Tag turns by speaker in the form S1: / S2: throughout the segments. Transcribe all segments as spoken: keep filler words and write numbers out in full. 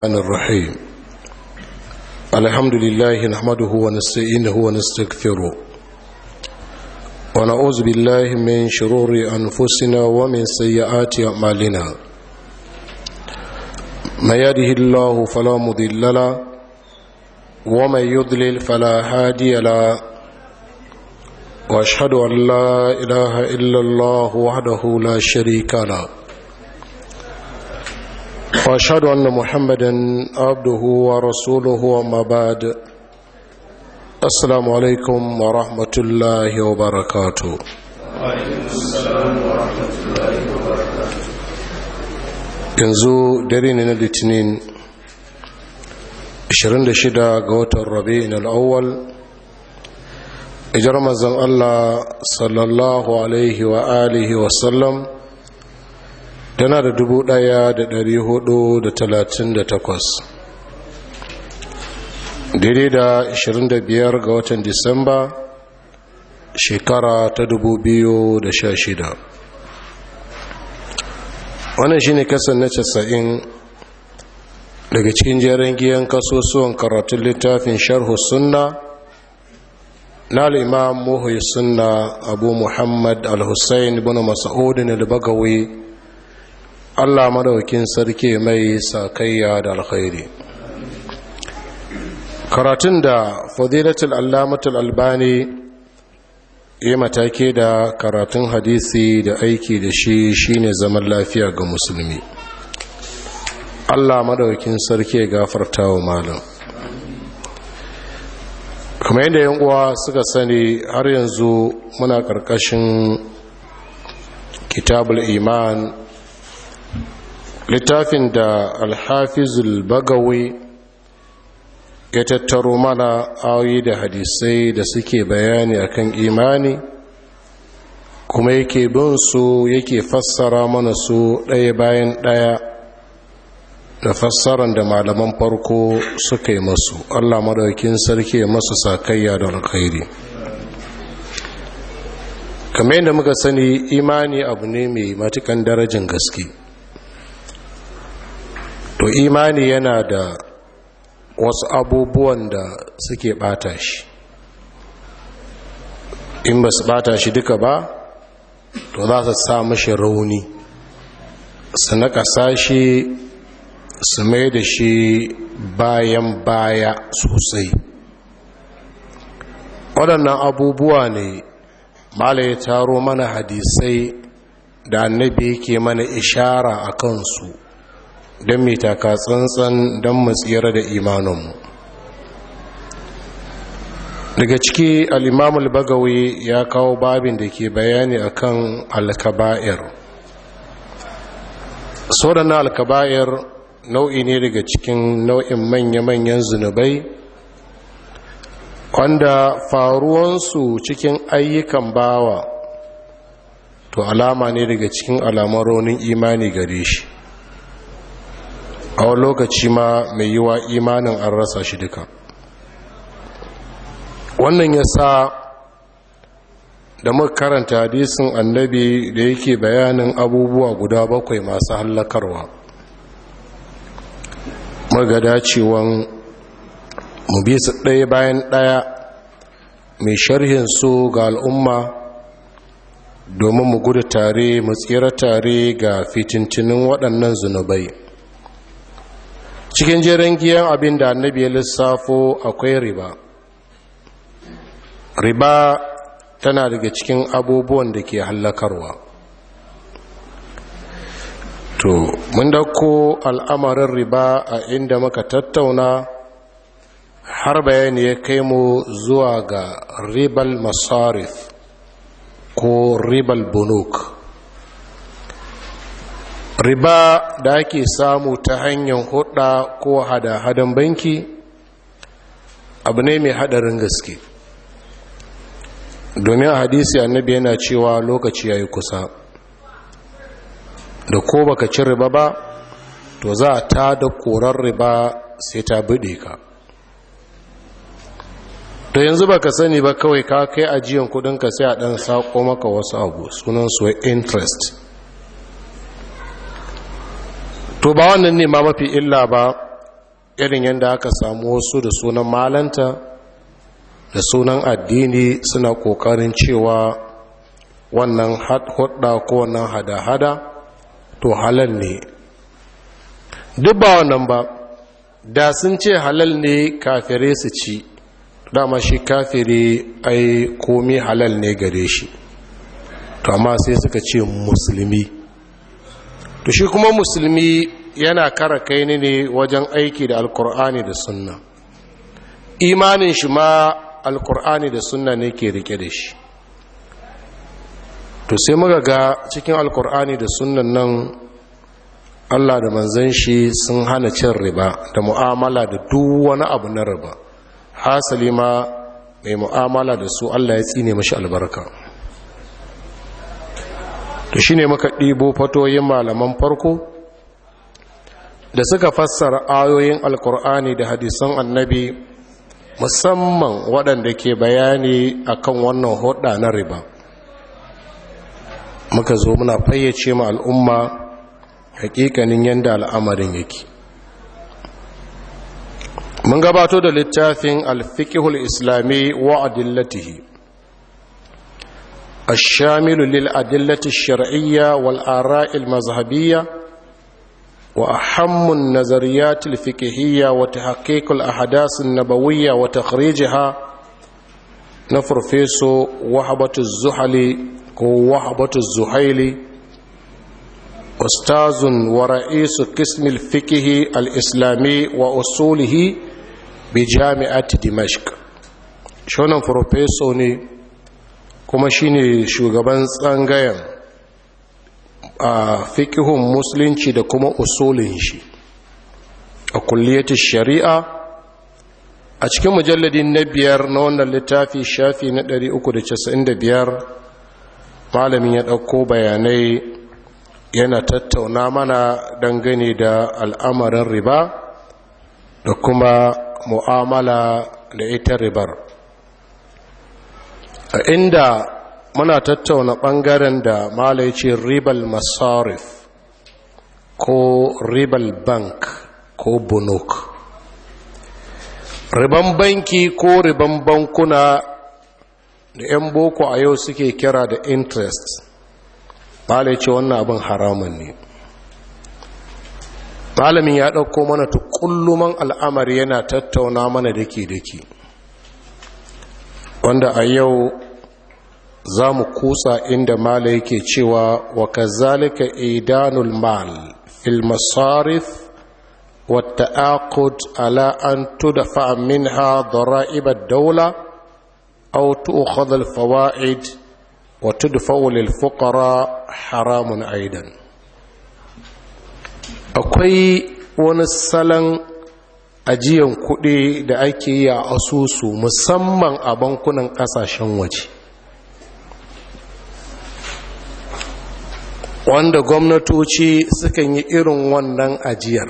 S1: الرحيم الحمد لله نحمده ونستعينه ونستغفره ونعوذ بالله من شرور أنفسنا ومن سيئات أعمالنا من يهده الله فلا مضل له ومن يضلل فلا هادي له وأشهد أن لا إله إلا الله وحده لا شريك له وأشهد أن محمدا عبده ورسوله وما بعد السلام عليكم ورحمة الله وبركاته وعليكم السلام ورحمة الله وبركاته yanzu dare ne na litinin ashirin da shida ga watan rabi'in al'awwal ijar manzon Allah sallallahu alaihi wa alihi wa sallam tana da dubu ɗaya da dari hudu da talatin da takwas daidai da ashirin da biyar ga watan disamba shekara ta dubu biyu da sha shida. Wannan shine kasan na casa'in daga cikin jerin giyan kasusuwan karatun littafin sharhu sunna na al-imam muhyi sunna abu muhammad al-husayn ibn mas'ud al-bagawi Allah madaukin sarki mai sakayya da alkhairi. Karatun da fadilatul allamatul albani ya matake da karatun hadisi da aiki da shi shine zaman lafiya ga musulmi. Allah madaukin sarki ya gafarta wa malam. Kuma yadda yan uwa suka sani har yanzu muna karkashin kitabul iman, littafin da alhafizul bagawi ya tattaro mana ayoyi da hadisai da suke bayani akan imani, kuma yake bin su yake fassara mana su ɗaya bayan ɗaya da fassaran da malaman farko suka yi masu. Allah madaukakin sarki ya masu sakayya da alkhairi. kamar yadda muka sani imani abu ne mai matukan darajin gaske. To imani yana da wasu abubuwan da suke bata shi, in ba su bata shi duka ba to za su sa mashi rauni, su nakasa shi, su mai da shi bayan baya sosai. waɗannan abubuwa ne mala ya taro mana hadisai da annabi yake mana ishara a kansu don mai taka tsantsan don matsiyar da imaninmu. Daga ciki al'imamul bagawi ya kawo babin da ke bayani akan alkaba'ir. Sodannan alkaba'ir nau'i ne daga cikin nau'in manya-manyan zunubai wanda faruwansu cikin ayyukan bawa to alama ne daga cikin alamun raunin imani gare shi. A wani lokaci ma mai yiwa imanin an rasa shi duka. Wannan ya sa da muka karanta hadisin annabi da yake bayanin abubuwa guda bakwai masu hallakarwa, muga dacewan mu bi su ɗaya bayan ɗaya mai sharhin su ga al'umma domin mu gudu tare mu tsira tare ga fitintinin waɗannan zunubai. Cikin jerin giyan abin da annabi ya lissafo akwai riba. Riba tana daga cikin abubuwan da ke hallakarwa. To, mun dauko al'amarin riba a inda muka tattauna har bayani ya kai mu zuwa ga ribal masarif ko ribal bunuk. Riba da ake samu ta hanyar hudda ko hada-hadan banki abu ne mai hadarin gaske, domin a hadisi annabi yana cewa lokaci yayi kusa da ko baka ci riba ba to za a ta da korar riba sai ta bude ka. To yanzu baka sani ba kawai ka kai ajiyan kudinka sai a dan sako maka wasu abu sunan su interest. to ba wannan ne ma mafi illa ba, irin yadda aka samu wasu da sunan malanta da sunan addini suna ƙoƙarin cewa wannan hudda ko wannan hada-hada to halal ne. Duk ba wannan ba, da sun ce halal ne kafirai su ci, dama shi kafiri ai komi halal ne gare shi, to amma sai suka ce musulmi. To shi kuma musulmi yana kara kai ne wajen aiki da alkur'ani da sunna, imanin shi ma alkur'ani da sunna ne ke rike da shi. To sai muka ga cikin alkur'ani da sunnan nan Allah da manzon shi sun hana cin riba da mu'amala da duk wani abu na riba, hasali ma mai mu'amala da su Allah ya tsine mashi albarka. To shine muka ɗibo fatoyin malaman farko da suka fassara ayoyin alkur'ani da hadisan annabi, musamman waɗanda ke bayani akan wannan hudda na riba. Muka zo muna fayyace ma al'umma hakikanin yadda al'amarin yake. Mun gabato da littafin al-fiqhul islami wa adillatihi ash-shamilu lil adillati ash-shar'iyya wal ara'i al-mazhabiyya wa ahammu an-nazariyat al-fiqhiyya wa tahqiq al-ahdath an-nabawiyya wa takhrijha na Professor Wahbatu az-Zuhali ko Wahbatu az-Zuhaili, ustazun wa ra'isu qism al-fiqh al-islami wa usulihi bi jami'at Dimashq. Shonan professor ne kuma shine shugaban tsangayen a fiqhun musulunci da kuma usulin shi a kulliyatu shari'a. A cikin mujalladin na biyar na wannan littafi, shafi na ɗari uku da casa'in da biyar, malamin ya ɗauko bayanai yana tattauna mana dangane da al'amarin riba da kuma mu'amala da ita ribar, a inda muna tattauna ɓangaren da malai ce ribal masarif ko ribal bank ko bunuk. Riban banki ko riban bankuna da 'yan boko a yau suke kira da interest, malai ce wannan abin haramun ne. Malamin ya ɗauko mana tukulluman al'amari yana tattauna mana dake-dake, wanda a yau za mu kusa inda mala yake cewa wa kazalika idanul mal fil masarif wa ta'aqud ala an tudfa minha dara'ib ad-dawla aw tu'khadh al-fawaid wa tudfa lil fuqara haramun aidan. Akwai wani salon ajiyan kuɗi da ake yi a asusu musamman a bankunan ƙasashen waje, wanda gwamnatoci sukan yi irin wannan ajiyar.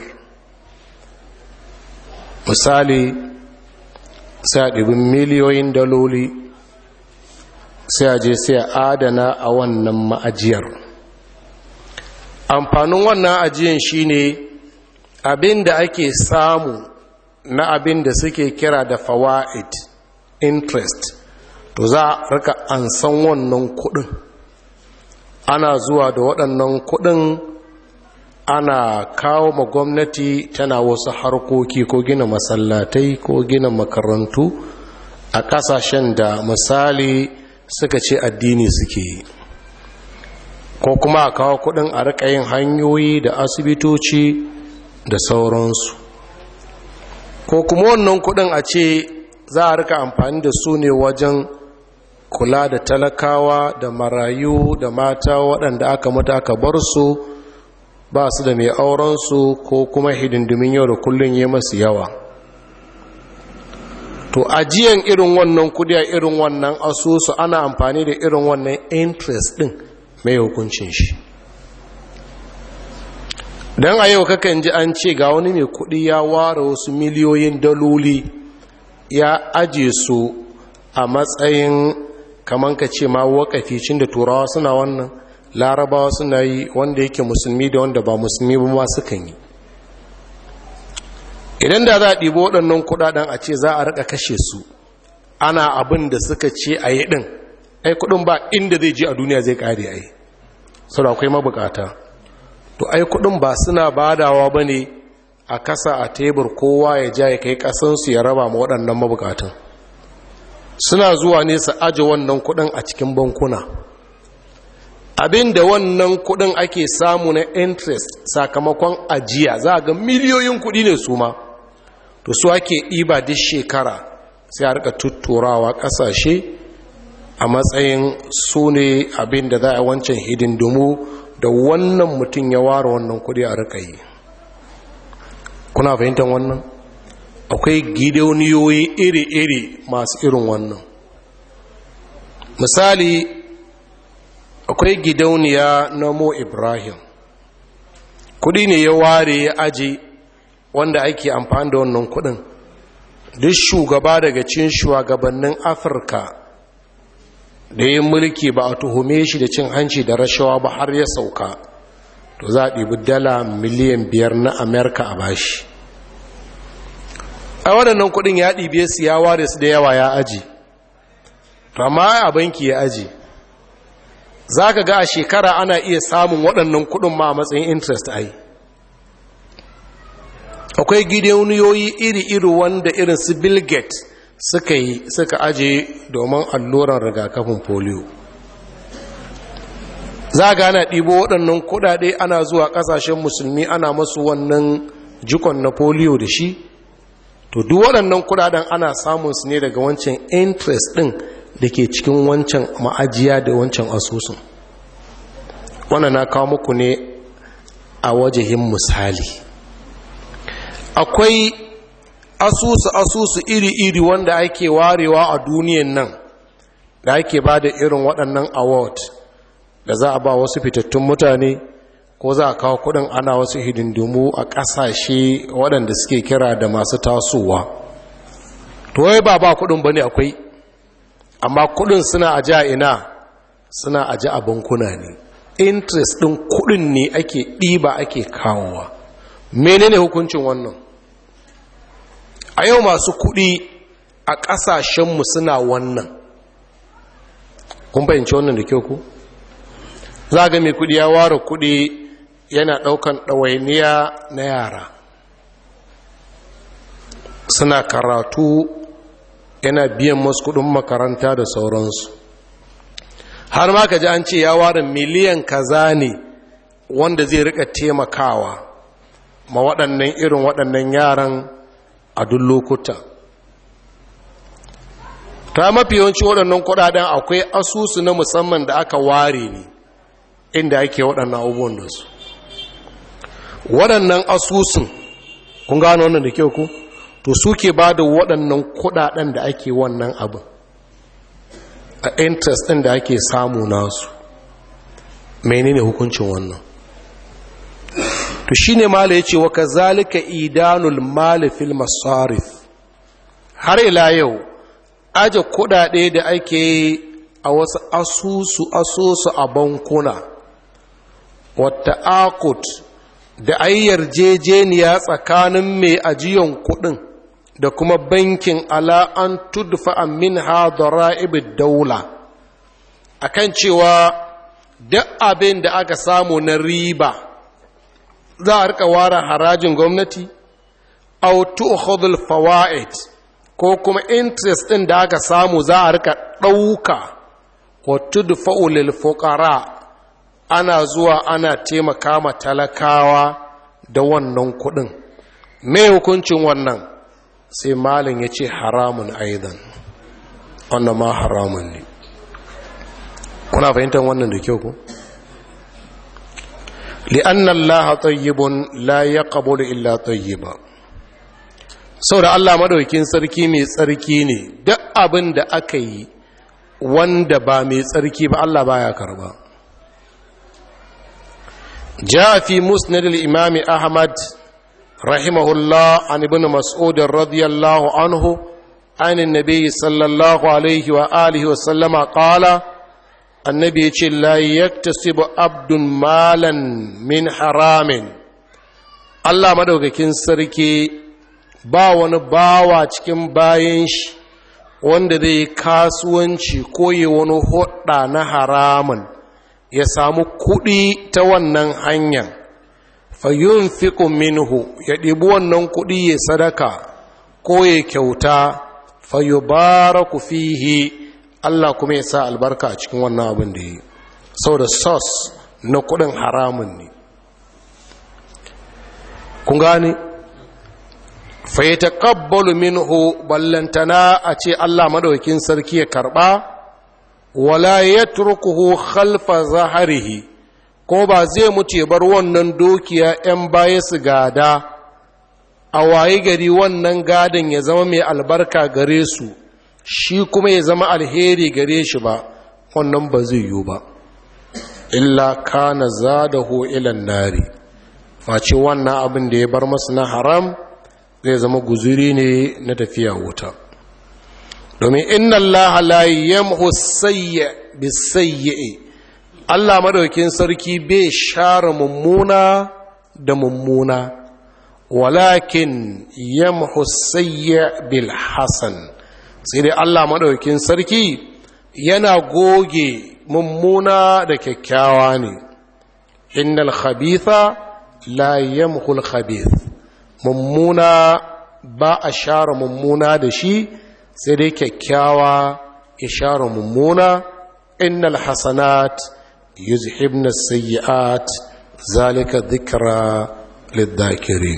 S1: Misali, sai a ɗibin miliyoyin daloli sai a je sai a adana a wannan ma'ajiyar. Amfanin wannan ajiyan shine abin da ake samu na abin da suke kira da fawaid, interest, to za a rika ansan wannan kudin, ana zuwa da waɗannan kudin ana kawo ma gwamnati tana wasu harkoki ko gina masallatai ko gina makarantu a ƙasashen da misali suka ce addini suke yi, ko kuma a kawo kudin a rika yin hanyoyi da asibitoci da sauransu, ko kuma wannan kudin a ce za a rika amfani da su ne wajen kula da talakawa da marayu da mata waɗanda aka mutu aka bar su ba su da mai aurensu ko kuma hidindimin yau da kullum yi masu yawa. To ajiyan irin wannan kudi a irin wannan asusu ana amfani da irin wannan interest din mai hukuncin shi. Don a yau kakan ji an ce ga wani mai kudi ya ware wasu miliyoyin daloli ya aje su a matsayin kaman ka ce ma wakaficin da turawa suna wannan, larabawa suna yi, wanda yake musulmi da wanda ba musulmi ba ma sukan yi. idan da za a ɗibo waɗannan kuɗaɗen a ce za a riƙa kashe su ana abin da suka ce a yi ɗin, ai kuɗin ba inda zai je a duniya zai ƙare ai, sau da akwai mabukata. To ai kuɗin ba suna badawa ba ne a kasa a tebur kowa ya ja ya kai ƙasansu ya raba ma waɗannan mabukatan. Suna zuwa ne su aje wannan kuɗin a cikin bankuna. Abin da wannan kuɗin ake samu na interest sakamakon ajiya za a ga miliyoyin kuɗi ne su ma. To su ake ɗiba duk shekara sai a rika tutturawa ƙasashe a matsayin su ne abin da za a wancan hidindimu da wannan mutum ya ware wannan kuɗi a rika yi. Kuna fahimtar wannan? Akwai gidauniyoyi iri-iri masu irin wannan. Misali, akwai gidauniya na Mo Ibrahim, kuɗi ne ya ware ya aji wanda ake amfani da wannan kuɗin. Duk shugaba daga cikin shugabannin Afirka da yin mulki ba a tuhume shi da cin hanci da rashawa ba har ya sauka, to za a ɗibi dala miliyan biyar na Amerika a bashi. A waɗannan kuɗin ya ɗibe su ya ware su da yawa ya aji, amma a banki ya aji. Za ka ga a shekara ana iya samun waɗannan kuɗin ma a matsayin interest ai. Akwai gidauniyoyi iri-iri wanda irin su Bill Gates suka yi suka aje domin alluran rigakafin polio. Za ga ana ɗibo waɗannan kuɗaɗe ana zuwa ƙasashen musulmi ana masu wannan jikon na polio da shi. To duk waɗannan kuɗaɗen ana samun su ne daga wancan interest ɗin da ke cikin wancan ma'ajiya da wancan asusun. Wannan na kawo muku ne a wajehin misali. Akwai asusu-asusu iri-iri wanda ake warewa a duniyan nan da ake ba da irin waɗannan award da za a ba wasu fitattun mutane ko za a kawo kudin ana wasu hidindimu a ƙasashe waɗanda suke kira da masu tasowa. To wai ba ba kudin ba ne akwai, amma kudin suna aji a ina suna aji a bankuna ne. Interest ɗin kudin ne ake ɗiba ake kawowa. Menene hukuncin wannan? A yau masu kuɗi a ƙasashenmu suna wannan. Kun fahimci wannan da kyau ku? Za ga mai kuɗi ya ware kuɗi yana ɗaukan ɗawainiya na yara. Suna karatu yana biyan masu kuɗin makaranta da sauransu. Har ma ka ji an ce ya ware miliyan kaza ne wanda zai rika taimakawa ma waɗannan irin waɗannan yaran a duk lokuta. Ta mafi yawanci waɗannan kuɗaɗen akwai asusu na musamman da aka ware ne inda ake waɗannan abubuwan da su. Waɗannan asusun, kun gano wannan da kyau ku? To suke ba da waɗannan kuɗaɗen da ake wannan abin a interest ɗin da ake samu nasu. Menene hukuncin wannan? To shi ne mala ya ce wa ka zalika idanul mali fil masarif. Har ila yau aje kudade da ake yi a wasu asusu asusu a bankuna, wata akut da ayyar jejeniya tsakanin mai ajiyan kudin da kuma bankin ala an tudfa min hadara ibid daula, akan cewa duk abin da aka samu na riba za a rika ware harajin gwamnati, aw tu'khadhul fawaid, ko kuma interest din da aka samu za a rika dauka, wa tudfa'u lil fuqara, ana zuwa ana taimaka ma talakawa da wannan kudin. Me hukuncin wannan? Sai malin yace haramun aidan, wannan ma haramun ne. Kuna fahimtar wannan da kyau ko? li'anna allaha tayyibun la yaqbalu illa tayyiba. Saboda Allah madaukakin sarki mai tsarki ne, duk abin da aka yi wanda ba mai tsarki ba Allah baya karba. Jaa fi musnad al-imam Ahmad rahimahullah an ibn Mas'ud radiyallahu anhu an an-nabi sallallahu alaihi wa alihi wa sallama qala, annabi ya ce la yaktasibu abdun malan min haramin. Allah madaukakin sarki ba wani bawa cikin bayan shi wanda zai yi kasuwanci ko yi wani hudda na haramun ya samu kuɗi ta wannan hanyar fayyun fiƙun minhu ya ɗibi wannan kuɗi ya sadaka ko ya kyauta fayyubaraku fihi Allah kuma ya sa albarka a cikin wannan abin da yi saboda sos na kuɗin haramun ne kun gane fayyataqabbalu minhu ballantana a ce Allah madaukakin sarki ya karɓa wala yatrukuhu khalfa zahrihi ko ba zai mutu bar wannan dukiya 'yan baya su gada a waye gari wannan gadon ya zama mai albarka gare su shi kuma ya zama alheri gare shi ba wannan ba zai yiwu ba illa kana zadahu ilan nari face wannan abin da ya bar masu na haram zai zama guzuri ne na tafiya wuta domin inna allaha la yamhu sayyi bisayyi Allah madaukin sarki bai share mummuna da mummuna walakin yamhu sayyi bil hasan sai dai Allah madaukin sarki yana goge mummuna da kyakkyawa ne innal khabitha la yamhu al khabith mummuna ba a share mummuna da shi sai dai kyakkyawa ya share mummuna innal hasanat yuzhibna sayyi'at zalika dhikra lidhakirin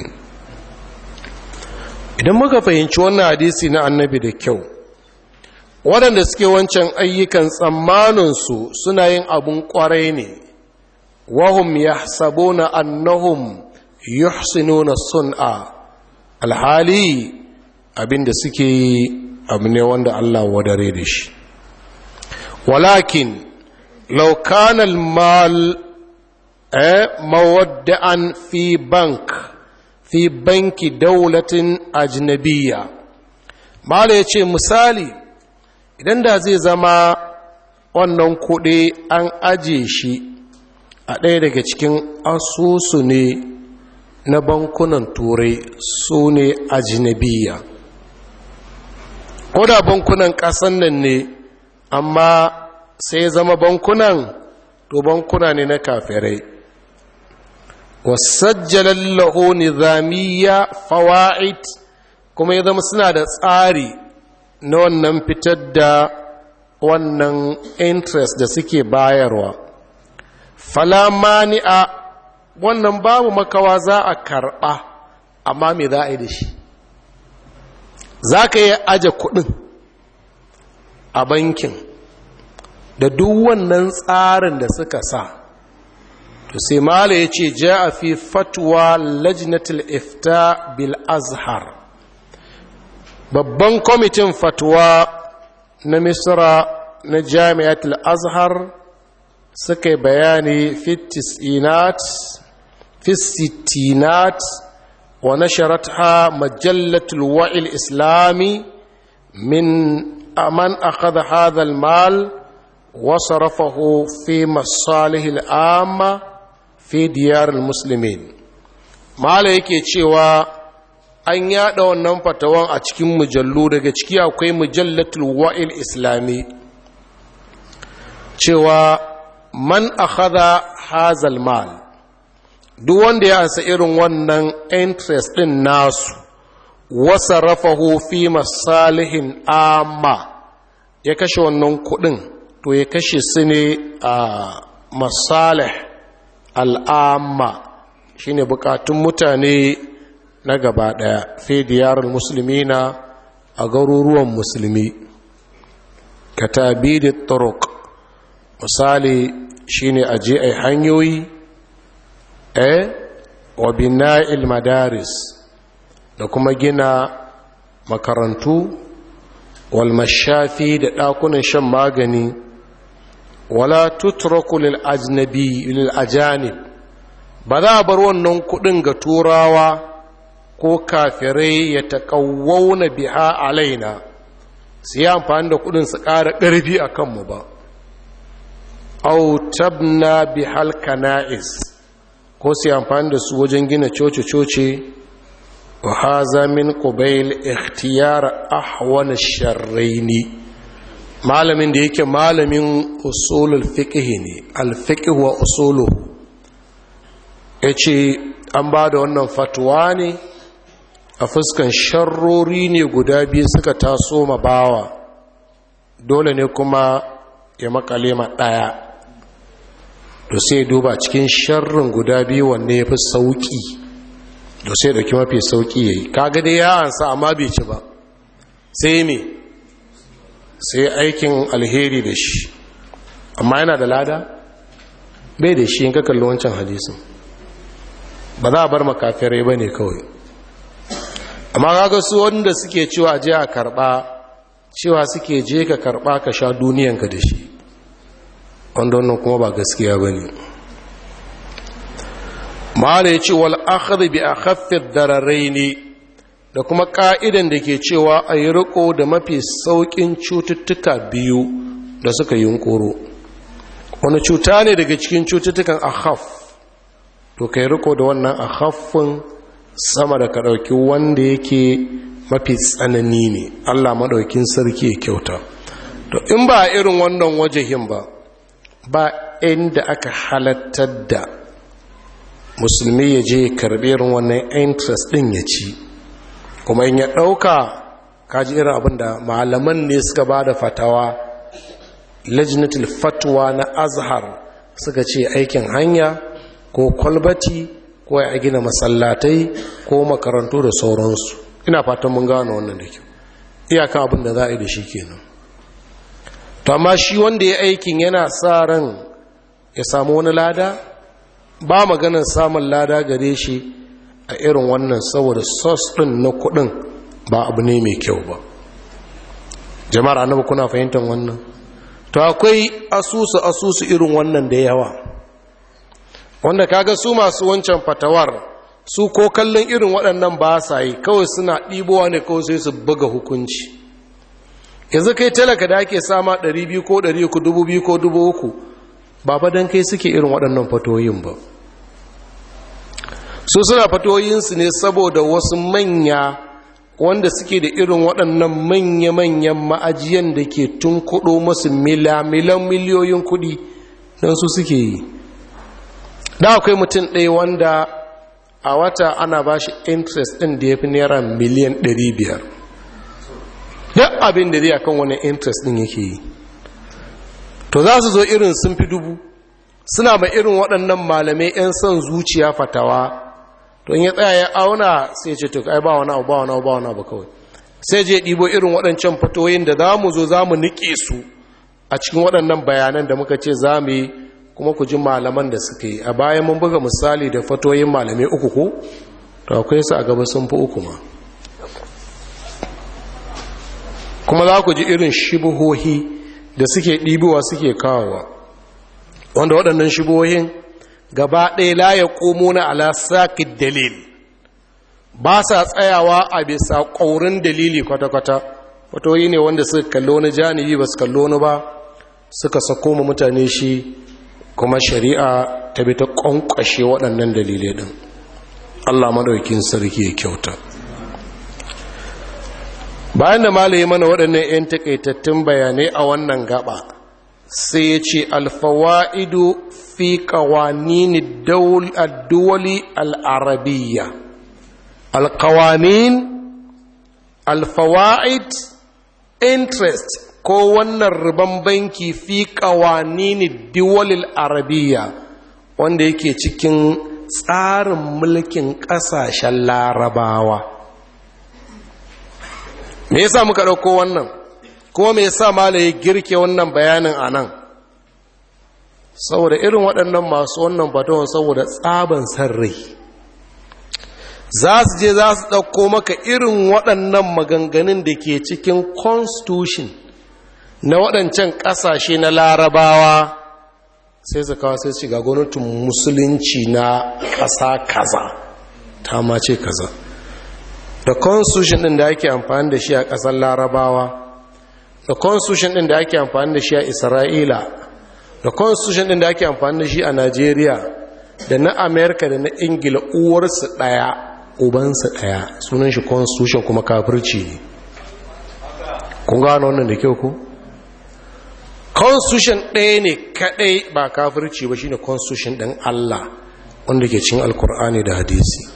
S1: idan muka fahimci wannan hadisi na annabi da kyau waɗanda suke wancan ayyukan tsammaninsu suna yin abun ƙwarai ne wahum yahsabuna annahum yuhsinuna sun'a alhali abinda suke yi abu ne wanda Allah wadare da shi walakin law kana al-mal eh mawadda'an fi bank fi banki daulatin ajnabiyya mala yace misali idan da zai zama wannan kuɗi an aje shi a ɗaya daga cikin asusu ne na bankunan turai su ne ajnabiya ko da bankunan ƙasan nan ne amma sai zama bankunan to bankuna ne na kafirai wasajjalar lahu nizamiya fawa'id kuma ya zama suna da tsari na wannan fitar da wannan interest da suke bayarwa falamani'a wannan babu makawa za a karɓa amma me za a yi da shi za ka yi aje kuɗin a bankin da duk wannan tsarin da suka sa to sai mala ya ce ja a fi fatwa lajnatul ifta bil azhar babban kwamitin fatwa na misra na jami'atul azhar suka yi bayani fitis'inat fisittinat wa nasharatha majallatul wa'il islami min aman akhadha hadha al mal wa sarafahu fi masalih al amma fi diyar al muslimin mala yake cewa an yada wannan fatawan a cikin mujallu daga ciki akwai mujallatul wa'il islami cewa man akhadha hazal mal duk wanda ya ansa irin wannan interest din nasu wasarafahu fi masalihin amma ya kashe wannan kudin to ya kashe su ne a masalih al'amma shine bukatun mutane na gaba daya fi diyarul muslimina a garuruwan musulmi katabidit turuq misali shine aje ai hanyoyi eh wa bina'il madaris da kuma gina makarantu wal mashafi da dakunan shan magani wala tutraku lil ajnabi lil ajanib ba za a bar wannan kudin ga turawa ko kafirai ya taƙawwauna biha alaina su yi amfani da kudin su ƙara ƙarfi a kanmu ba au tabna bihal kana'is ko su yi amfani da su wajen gina coce-coce wa haza min qubayl ikhtiyar ahwan ash-sharrayn malamin da yake malamin usulul fiqh ne al-fiqh wa usuluhu yace an ba da wannan fatwa ne a fuskan sharrori ne guda biyu suka taso ma bawa dole ne kuma ya makale ma daya to sai duba cikin sharrin guda biyu wanne yafi sauki to sai dauki mafi sauki yayi kaga dai ya ansa amma bai ci ba sai me sai aikin alheri da shi amma yana da lada bai da shi in ka kalli wancan hadisin ba za a bar makafirai bane kawai amma kaga su wanda suke cewa je a karba cewa suke je ka karba ka sha duniyanka da shi wanda wannan kuma ba gaskiya bane mala yace wal akhadh bi akhaffi ad-dararain da kuma ka'idan da ke cewa ayi riko da mafi saukin cututtuka biyu da suka yunkuro wani cuta ne daga cikin cututtukan akhaf to kai riko da wannan akhaffin sama da ka ɗauki wanda yake mafi tsanani ne Allah maɗaukin sarki ya kyauta to in ba irin wannan wajehin ba ba inda aka halattar da musulmi ya je karɓi irin wannan interest ɗin ya ci kuma in ya ɗauka kaji irin abin da malaman ne suka ba da fatawa lajnatul fatwa na azhar suka ce aikin hanya ko kwalbati ko ya gina masallatai ko makarantu da sauransu ina fatan mun gano wannan da kyau iyakan abin da za a yi da shi kenan to amma shi wanda ya aikin yana sa ran ya samu wani lada ba maganar samun lada gare shi a irin wannan saboda sos din na kudin ba abu ne mai kyau ba jama'ar annabi kuna fahimtar wannan to akwai asusu asusu irin wannan da yawa wanda kaga su masu wancan fatawar su ko kallon irin waɗannan ba sa yi kawai suna ɗibowa ne kawai sai su buga hukunci yanzu kai talaka da ake sama ɗari biyu ko ɗari uku dubu biyu ko dubu uku ba fa don kai suke irin waɗannan fatoyin ba su suna fatoyinsu ne saboda wasu manya wanda suke da irin waɗannan manya-manyan ma'ajiyan da ke tun kuɗo masu milamilan miliyoyin kuɗi don su suke yi da akwai mutum ɗaya wanda a wata ana ba shi interest ɗin da ya fi naira miliyan ɗari biyar duk abin da zai akan wani interest ɗin yake yi to za su zo irin sun fi dubu suna ba irin waɗannan malamai 'yan son zuciya fatawa to in ya tsaya ya auna sai ce to ai ba wani abu ba wani abu ba wani abu kawai sai je ɗibo irin waɗancan fatoyin da za mu zo za mu niƙe su a cikin waɗannan bayanan da muka ce za mu yi kuma ku ji malaman da suka yi a bayan mun buga misali da fatoyin malamai uku ko to akwai su a gaba sun fi uku ma kuma za ku ji irin shibuhohi da suke ɗibowa suke kawowa wanda waɗannan shibuhohin gaba ɗaya la ya komo na alasakin dalil ba sa tsayawa a bisa ƙaurin dalili kwata-kwata fatoyi ne wanda suka kallo wani janibi ba su kallo wani ba suka sako ma mutane shi kuma shari'a ta bi ta ƙwanƙwashe waɗannan dalilai ɗin Allah maɗaukin sarki ya kyauta bayan da malaye mana waɗannan 'yan taƙaitattun bayanai a wannan gaba sai ya ce alfawa'idu fi ƙawanini duwali al'arabiyya alƙawanin alfawa'id interest ko wannan riban banki fi ƙawanini duwalil arabiya wanda yake cikin tsarin mulkin ƙasashen larabawa me yasa muka ɗauko wannan kuma me yasa malaye girke wannan bayanin a nan saboda irin waɗannan masu wannan batawan saboda tsaban sarrai za su je za su ɗauko maka irin waɗannan maganganun da ke cikin constitution na waɗancan ƙasashe na larabawa sai su kawo sai shiga gwamnatin musulunci na ƙasa kaza ta mace kaza da constitution ɗin da ake amfani da shi a ƙasar larabawa da constitution ɗin da ake amfani da shi a isra'ila da constitution ɗin da ake amfani da shi a najeriya da na amerika da na ingila uwarsu ɗaya ubansa ɗaya, sunan shi constitution kuma kafirci ne. Kun gano wannan da kyau ku? Constitution ɗaya ne kaɗai ba kafirci ba, shine constitution ɗin Allah wanda ke cin alkur'ani da hadisi.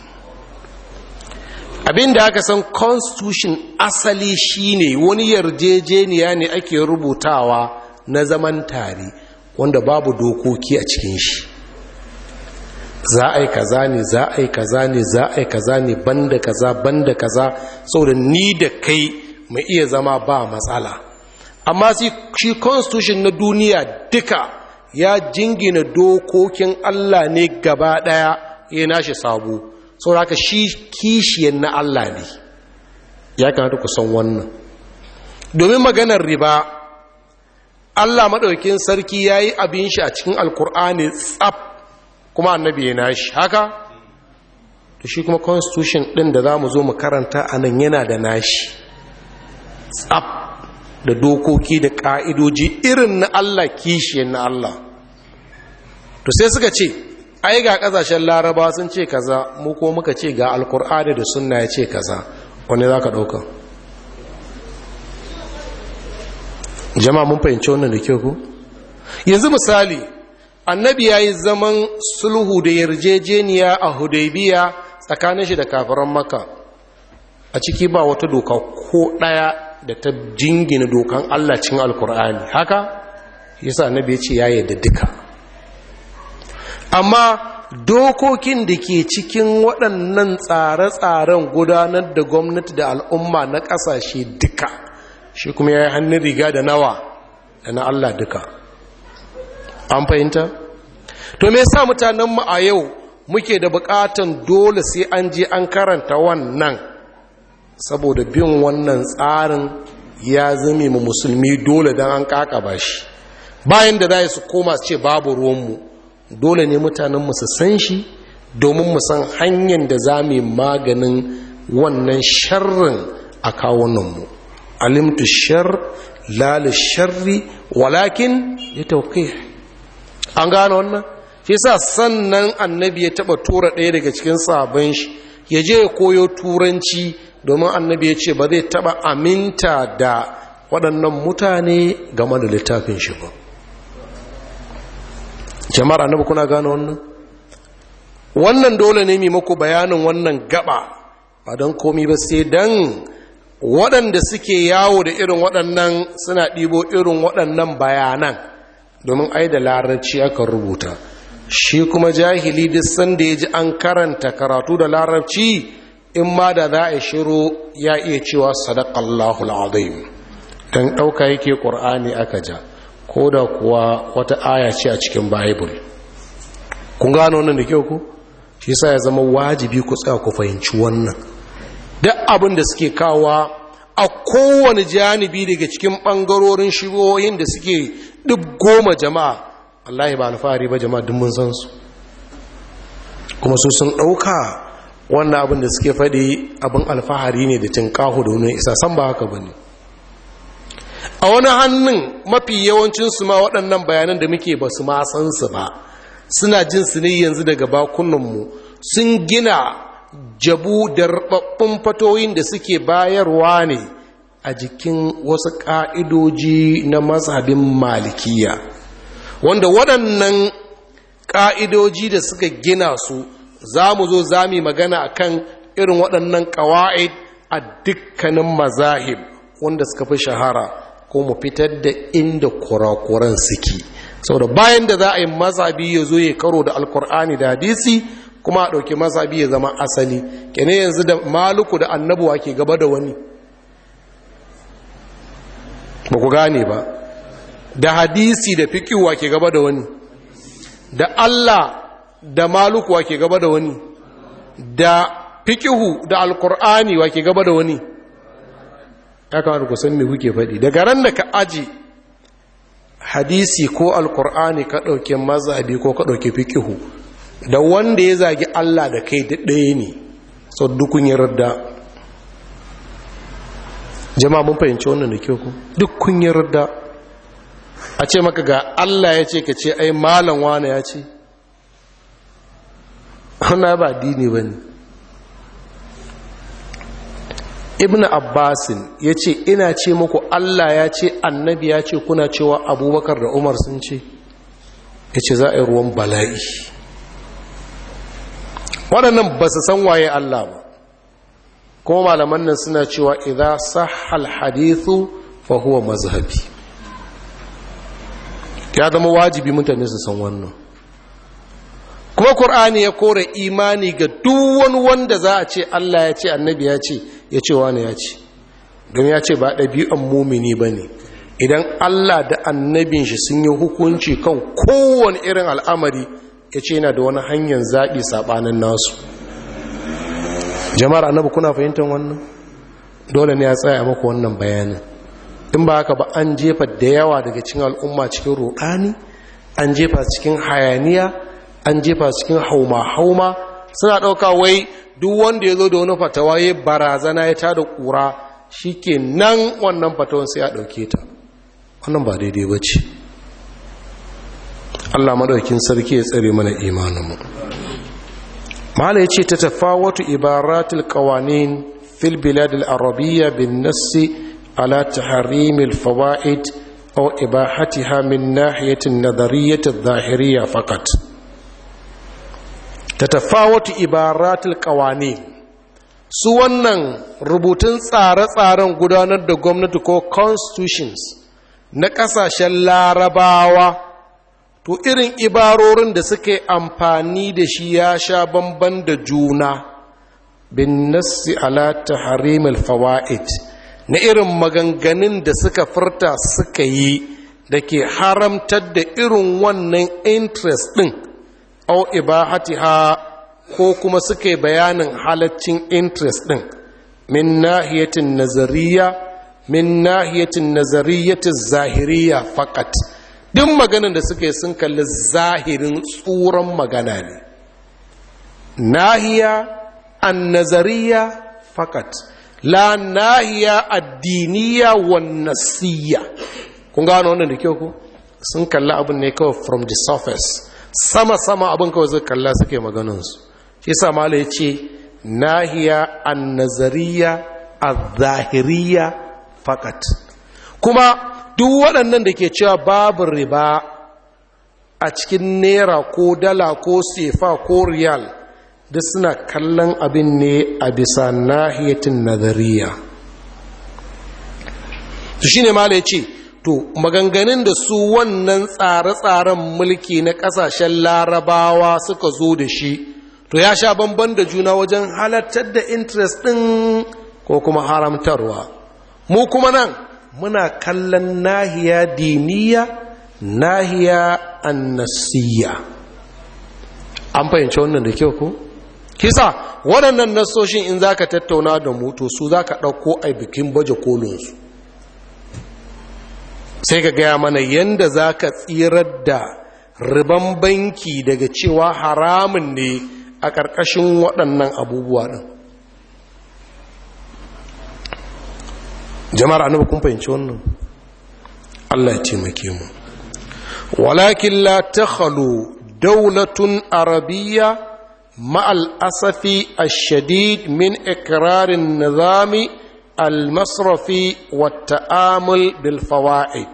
S1: Abinda aka san constitution asali shine wani yarjejeniya ne ake rubutawa na zaman tare wanda babu dokoki a cikin shi. Za a yi kaza ne, za a yi kaza ne, za a yi kaza ne, banda kaza, banda kaza, saboda ni da kai mai iya zama ba matsala. Amma shi constitution na duniya duka ya jingina dokokin Allah ne gaba ɗaya ya nashi sabo. Sau haka shi kishiyan na Allah ne, ya kamata ku san wannan. Domin maganar riba, Allah maɗaukin sarki ya yi abin shi a cikin alkur'ani tsab kuma annabi ya nashi haka? To shi kuma constitution ɗin da za mu zo mu karanta a nan yana da nashi tsab da dokoki da ƙa'idoji irin na Allah kishiyan na Allah. To sai suka ce, ai ga kasashen laraba sun ce kaza, mu ko muka ce ga alkur'ani da sunna ya ce kaza, wani za ka ɗauka? Jama'a mun fahimci wannan da kyau ku? Yanzu misali, annabi ya yi zaman sulhu da yarjejeniya a Hudaybiya tsakanin shi da kafiran Makka. A ciki ba wata doka ko ɗaya da ta jingina dokan Allah cin alkur'ani haka? Yasa annabi ya ce ya yarda duka. Amma dokokin da ke cikin waɗannan tsare-tsaren gudanar da gwamnati da al'umma na ƙasashe duka, shi kuma ya yi hannun riga da nawa da na Allah duka. An fahimta? To me yasa mutanenmu a yau muke da buƙatan dole sai an je an karanta wannan, saboda bin wannan tsarin ya zame mu musulmi dole don an ƙaƙaba shi. Bayan da za su koma su ce babu ruwanmu, dole ne mutanenmu su san shi domin mu san hanyar da za mu yi maganin wannan sharrin a kawunanmu. Alimtu shar lali sharri walakin ya tauke. An gano wannan? Shi sa sannan annabi ya taba tura ɗaya daga cikin sabon shi ya je ya koyo turanci, domin annabi ya ce ba zai taba aminta da waɗannan mutane game da littafin shi ba. Jama'ar annabi kuna gane wannan? Wannan dole ne mai muku bayanin wannan gaba ba don komi ba sai dan waɗanda suke yawo da irin waɗannan suna ɗibo irin waɗannan bayanan, domin ai da larabci aka rubuta. Shi kuma jahili duk sanda ya ji an karanta karatu da larabci, in ma da za a shiro ya iya cewa sadaqallahu alazim, dan ɗauka yake ƙur'ani aka ja, ko da kuwa wata aya ce a cikin Bible. Kun gano wannan da kyau ku? Shi sa ya zama wajibi ku tsaya ku fahimci wannan. Duk abin da suke kawa a kowane janibi daga cikin ɓangarorin shigoyin da suke duk goma jama'a, Allah ba alfahari ba jama'a duk mun san su. Kuma su sun ɗauka wannan abin da suke faɗi abin alfahari ne da tinkahu da wani isa, san ba haka ba ne. A wani hannun mafi yawancinsu ma waɗannan bayanan da muke ba su ma san su ba, suna jin su ne yanzu daga bakunanmu, sun gina jabu da rababbun fatoyin da suke bayarwa ne a jikin wasu ƙa'idoji na mazhabin malikiya, wanda waɗannan ƙa'idoji da suka gina su za mu zo za mu magana a kan irin waɗannan ƙawa'id a dukkanin mazahib wanda suka fi shahara, ko mu fitar da inda kurakuran suke, saboda bayan da za a yi mazhabi ya zo ya karo da alkur'ani da hadisi kuma a ɗauki mazhabi ya zama asali. Kene yanzu da maluku da annabuwa ke gaba da wani, ba ku gane ba, da hadisi da fikiwa ke gaba da wani, da Allah da maluku wa ke gaba da wani, da fikihu da alkur'ani wa ke gaba da wani. Ya kamata ku san me kuke faɗi. Daga ran da ka aji hadisi ko alkur'ani ka ɗauke mazhabi ko ka ɗauke fikihu, da wanda ya zagi Allah da kai da ɗaya ne, sau dukun yi radda. Jama'a mun fahimci wannan da kyau ku? Duk kun yi radda. A ce maka ga Allah ya ce ka ce ai malam wane ya ce, wannan ba dini ba ne. ibn abbasin ya ce ina ce muku Allah ya ce annabi ya ce kuna cewa abubakar da umar sun ce ya ce za a yi ruwan bala'i. waɗannan ba su san waye Allah ba, kuma malaman nan suna cewa idza sahhal hadithu fa huwa mazhabi. ya zama wajibi mutane su san wannan. kuma Qur'ani ya kore imani ga duk wani wanda za a ce Allah ya ce annabi ya ce ya ce wani ya ce, don ya ce ba ɗabi'an mumini ba ne idan Allah da annabin shi sun yi hukunci kan kowane irin al'amari ya ce yana da wani hanyar zaɓi saɓanin nasu. jama'ar annabi kuna fahimtar wannan? dole ne ya tsaya maka wannan bayanin. in ba haka ba an jefa da yawa daga cikin al'umma cikin ruɗani, an jefa cikin hayaniya, an jefa cikin hauma-hauma. suna ɗauka wai duk wanda ya zo da wani fatawa ya barazana ya tada ƙura shi ke nan wannan fatawan sai ya ɗauke ta. wannan ba daidai ba ce. Allah madaukin sarki ya tsare mana imaninmu. mala ya ce ta tafawatu ibaratul qawanin fil bilad al arabiyya bin nassi ala tahrim al fawaid aw ibahatiha min nahiyati an nadariyyah al zahiriyya faqat. ta tafawatu ibaratul qawanin, su wannan rubutun tsare-tsaren gudanar da gwamnati ko constitutions na ƙasashen larabawa, to irin ibarorin da suke amfani da shi ya sha bamban da juna. bin nassi ala tahrim al fawaid, na irin maganganun da suka furta suka yi da ke haramtar da irin wannan interest din au ibahatiha, ko kuma suke bayanin halaccin interest din min nahiyatin nazariya min nahiyatin nazariyatin zahiriya faqat. duk maganin da suke sun kalli zahirin tsuran magana ne. nahiya an nazariya faqat, la nahiya addiniya wan nasiyya. kun gano wannan da kyau ko? sun kalli abin ne kawai from the surface, sama-sama abin kawai zai kalla suke maganinsu. shi sa mala ya ce nahiya an nazariya a zahiriya fakat. kuma duk waɗannan da ke cewa babu riba a cikin naira ko dala ko sefa ko riyal, duk suna kallon abin ne a bisa nahiyatin nazariya. shi ne mala ya ce to maganganun da su wannan tsare-tsaren mulki na ƙasashen larabawa suka zo da shi, to ya sha bamban da juna wajen halartar da interest ɗin ko kuma haramtarwa. mu kuma nan muna kallon nahiya diniya, nahiya annasiyya. an fahimci wannan da kyau ko? kisa waɗannan nasoshin in za ka tattauna da mu to su za ka ɗauko a bikin baje kolinsu, sai ka gaya mana yadda za ka tsirar da riban banki daga cewa haramun ne a ƙarƙashin waɗannan abubuwa ɗin. jama'ar annabi kun fahimci wannan? Allah ya taimake mu. walakin la takhalu dawlatun arabiyya ma'al asafi ash-shadid min ikrarin nizami al-masrafi wa ta'amul bil fawaid.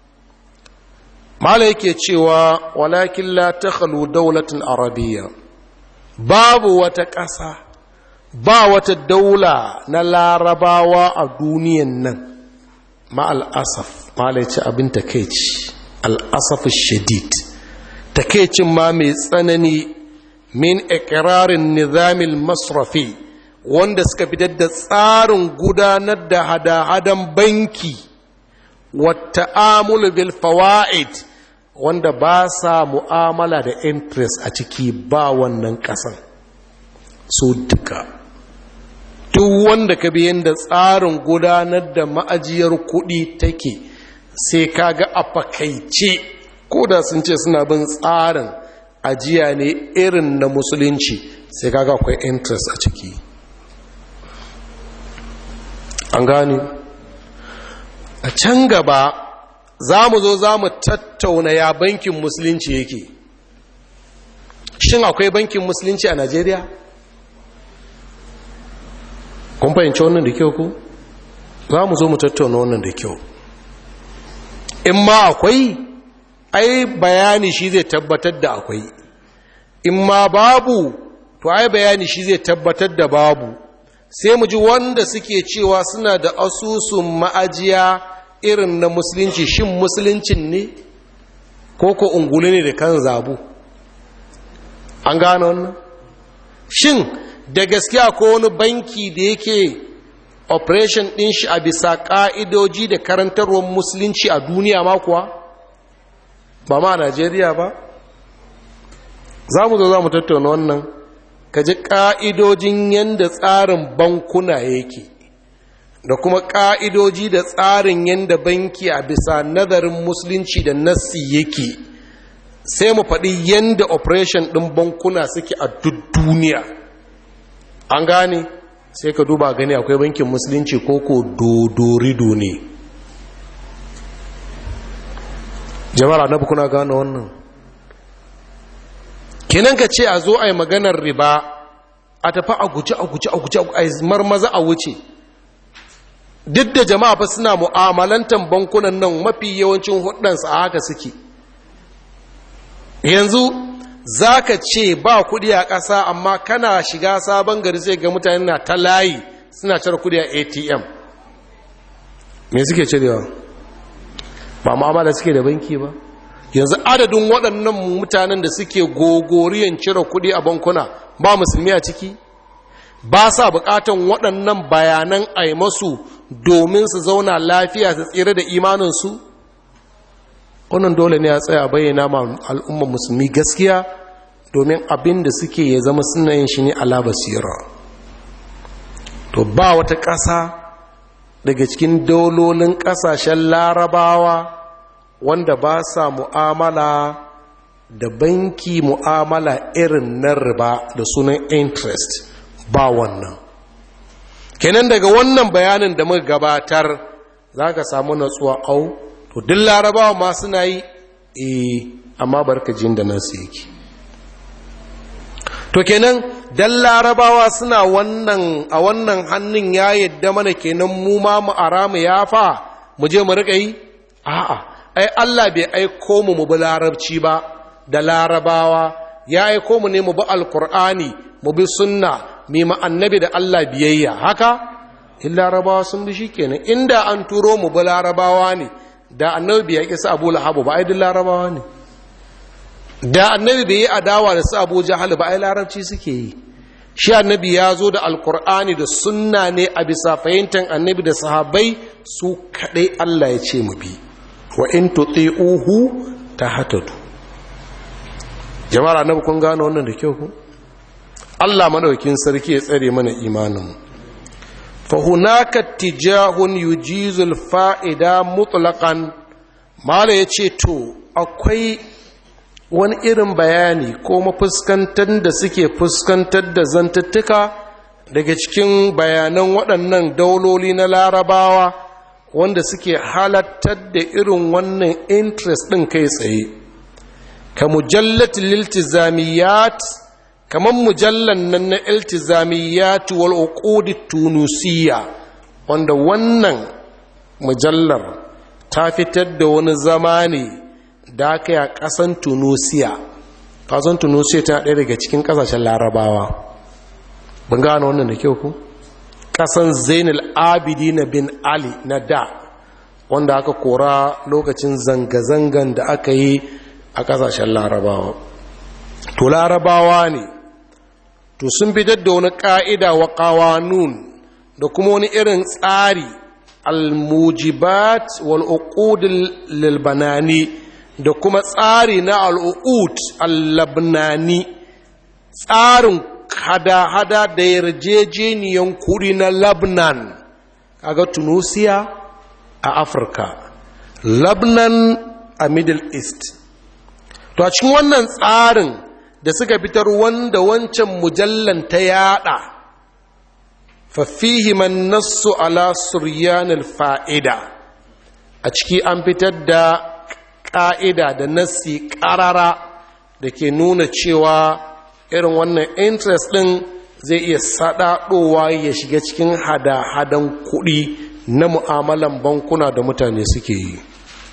S1: mala yake cewa walakin la takhalu dawlatun arabiyya, babu wata ƙasa, ba wata daula na larabawa a duniyan nan ma'al asaf, mala yace abin takeici, al-asaf ash-shadid, takeicin ma mai tsanani, min ikrarin nizamil masrafi, wanda suka fitar da tsarin gudanar da hada-hadan banki, wa ta'amul bil fawaid, wanda ba sa mu'amala da interest a ciki, ba wannan kasan. so duka duk wanda ka bi yanda tsarin gudanar da ma'ajiyar kuɗi take, sai kaga a fakaice, ko da sun ce suna bin tsarin ajiya ne irin na musulunci, sai kaga akwai interest a ciki. an gani a can gaba za mu zo za mu tattauna ya bankin musulunci yake. shin akwai bankin musulunci a Najeriya? kun fahimci wannan da kyau ku za mu zo mu tattauna wannan da kyau in ma akwai ai bayani shi zai tabbatar da akwai in ma babu to ai bayani shi zai tabbatar da babu sai mu ji wanda suke cewa suna da asusun ma'ajiya irin na musulunci shin musuluncin ne ko ko ungulu ne da kan zabu an gano wannan shin da gaskiya ko wani banki da yake operation din shi a bisa ka'idoji da karantarwar musulunci a duniya ma kuwa ba ma a Najeriya ba za mu zo za mu tattauna wannan ka ji ƙa'idojin yadda tsarin bankuna yake da kuma ƙa'idoji da tsarin yadda banki a bisa nazarin musulunci da nassi yake sai mu faɗi yadda operation ɗin bankuna suke a duk duniya an gane sai ka duba gani akwai bankin musulunci ko ko dodorido ne jama'ar annabi kuna gane wannan kenan ka ce a zo a yi maganar riba a tafi a guji a guji a guji a yi marmaza a wuce duk da jama'a fa suna mu'amalantar bankunan nan mafi yawancin hudansu a haka suke yanzu za ka ce ba kudi a ƙasa amma kana shiga sabon gari sai ga mutane na ta layi suna cire kudi a A T M me suke cirewa ba mu'amala suke da banki ba yanzu adadin waɗannan mutanen da suke gogoriyan cire kuɗi a bankuna ba musulmi a ciki ba sa buƙatan waɗannan bayanan a yi masu domin su zauna lafiya su tsira da imaninsu wannan dole ne a tsaya bayyana ma al'ummar musulmi gaskiya domin abin da suke ya zama suna yin shi ne ala basira to ba wata ƙasa daga cikin daulolin ƙasashen larabawa wanda ba sa mu'amala da banki mu'amala irin na riba da sunan interest ba wannan kenan daga wannan bayanin da muka gabatar za ka samu natsuwa au to duk larabawa ma suna yi eh amma barkajin da nasu yake to kenan dan larabawa suna wannan a wannan hannun ya yadda mana kenan mu ma mu aramu yafa mu je mu rika yi a'a ai Allah bai aiko mu mu bi larabci ba da larabawa ya aiko mu ne mu bi alkur'ani mu bi sunna mu ma annabi da Allah biyayya haka in larabawa sun bi shikenan inda an turo mu bi larabawa ne da annabi ya kisa Abu Lahab ba ai da larabawa ne da annabi bai yi adawa da su Abu Jahal ba ai larabci suke yi shi annabi ya zo da alkur'ani da sunna ne a bisa fahimtar annabi da sahabbai su kadai Allah ya ce mu bi wa in tuti'uhu tahtadu jama'ar annabi kun gano wannan da kyau ku Allah madaukakin sarki ya tsare mana imanin mu fa hunaka tijahun yujizul fa'ida mutlaqan mala yace to akwai wani irin bayani ko mafuskantar da suke fuskantar da zantattuka daga cikin bayanan waɗannan dauloli na larabawa wanda suke halattar da irin wannan interest ɗin kai tsaye ka mujallatin liltizamiyat kamar mujallan nan na iltizamiyat wal uqudi tunusiyya wanda wannan mujallar ta fitar da wani zamani da aka yi a ƙasan tunisia ƙasan tunisia ta ɗaya daga cikin ƙasashen larabawa ban gano wannan da kyau ku ƙasan zainul abidi na bin ali na da wanda aka kora lokacin zanga-zangan da aka yi a ƙasashen larabawa to larabawa ne to sun fitar da wani ƙa'ida wa ƙawanun da kuma wani irin tsari al-mujibat wal-uqud lil-banani da kuma tsari na al'ud al-labnani tsarin hada-hada da yarjejeniyan kuri na labnan kaga tunisia a afirka labnan a middle east to a cikin wannan tsarin da suka fitar wanda wancan mujallan ta yada fafihi man nassu ala suryanil fa'ida a ciki an fitar da ƙa'ida da nassi ƙarara da ke nuna cewa irin wannan interest ɗin zai iya sadadowa ya shiga cikin hada-hadan kuɗi na mu'amalan bankuna da mutane suke yi.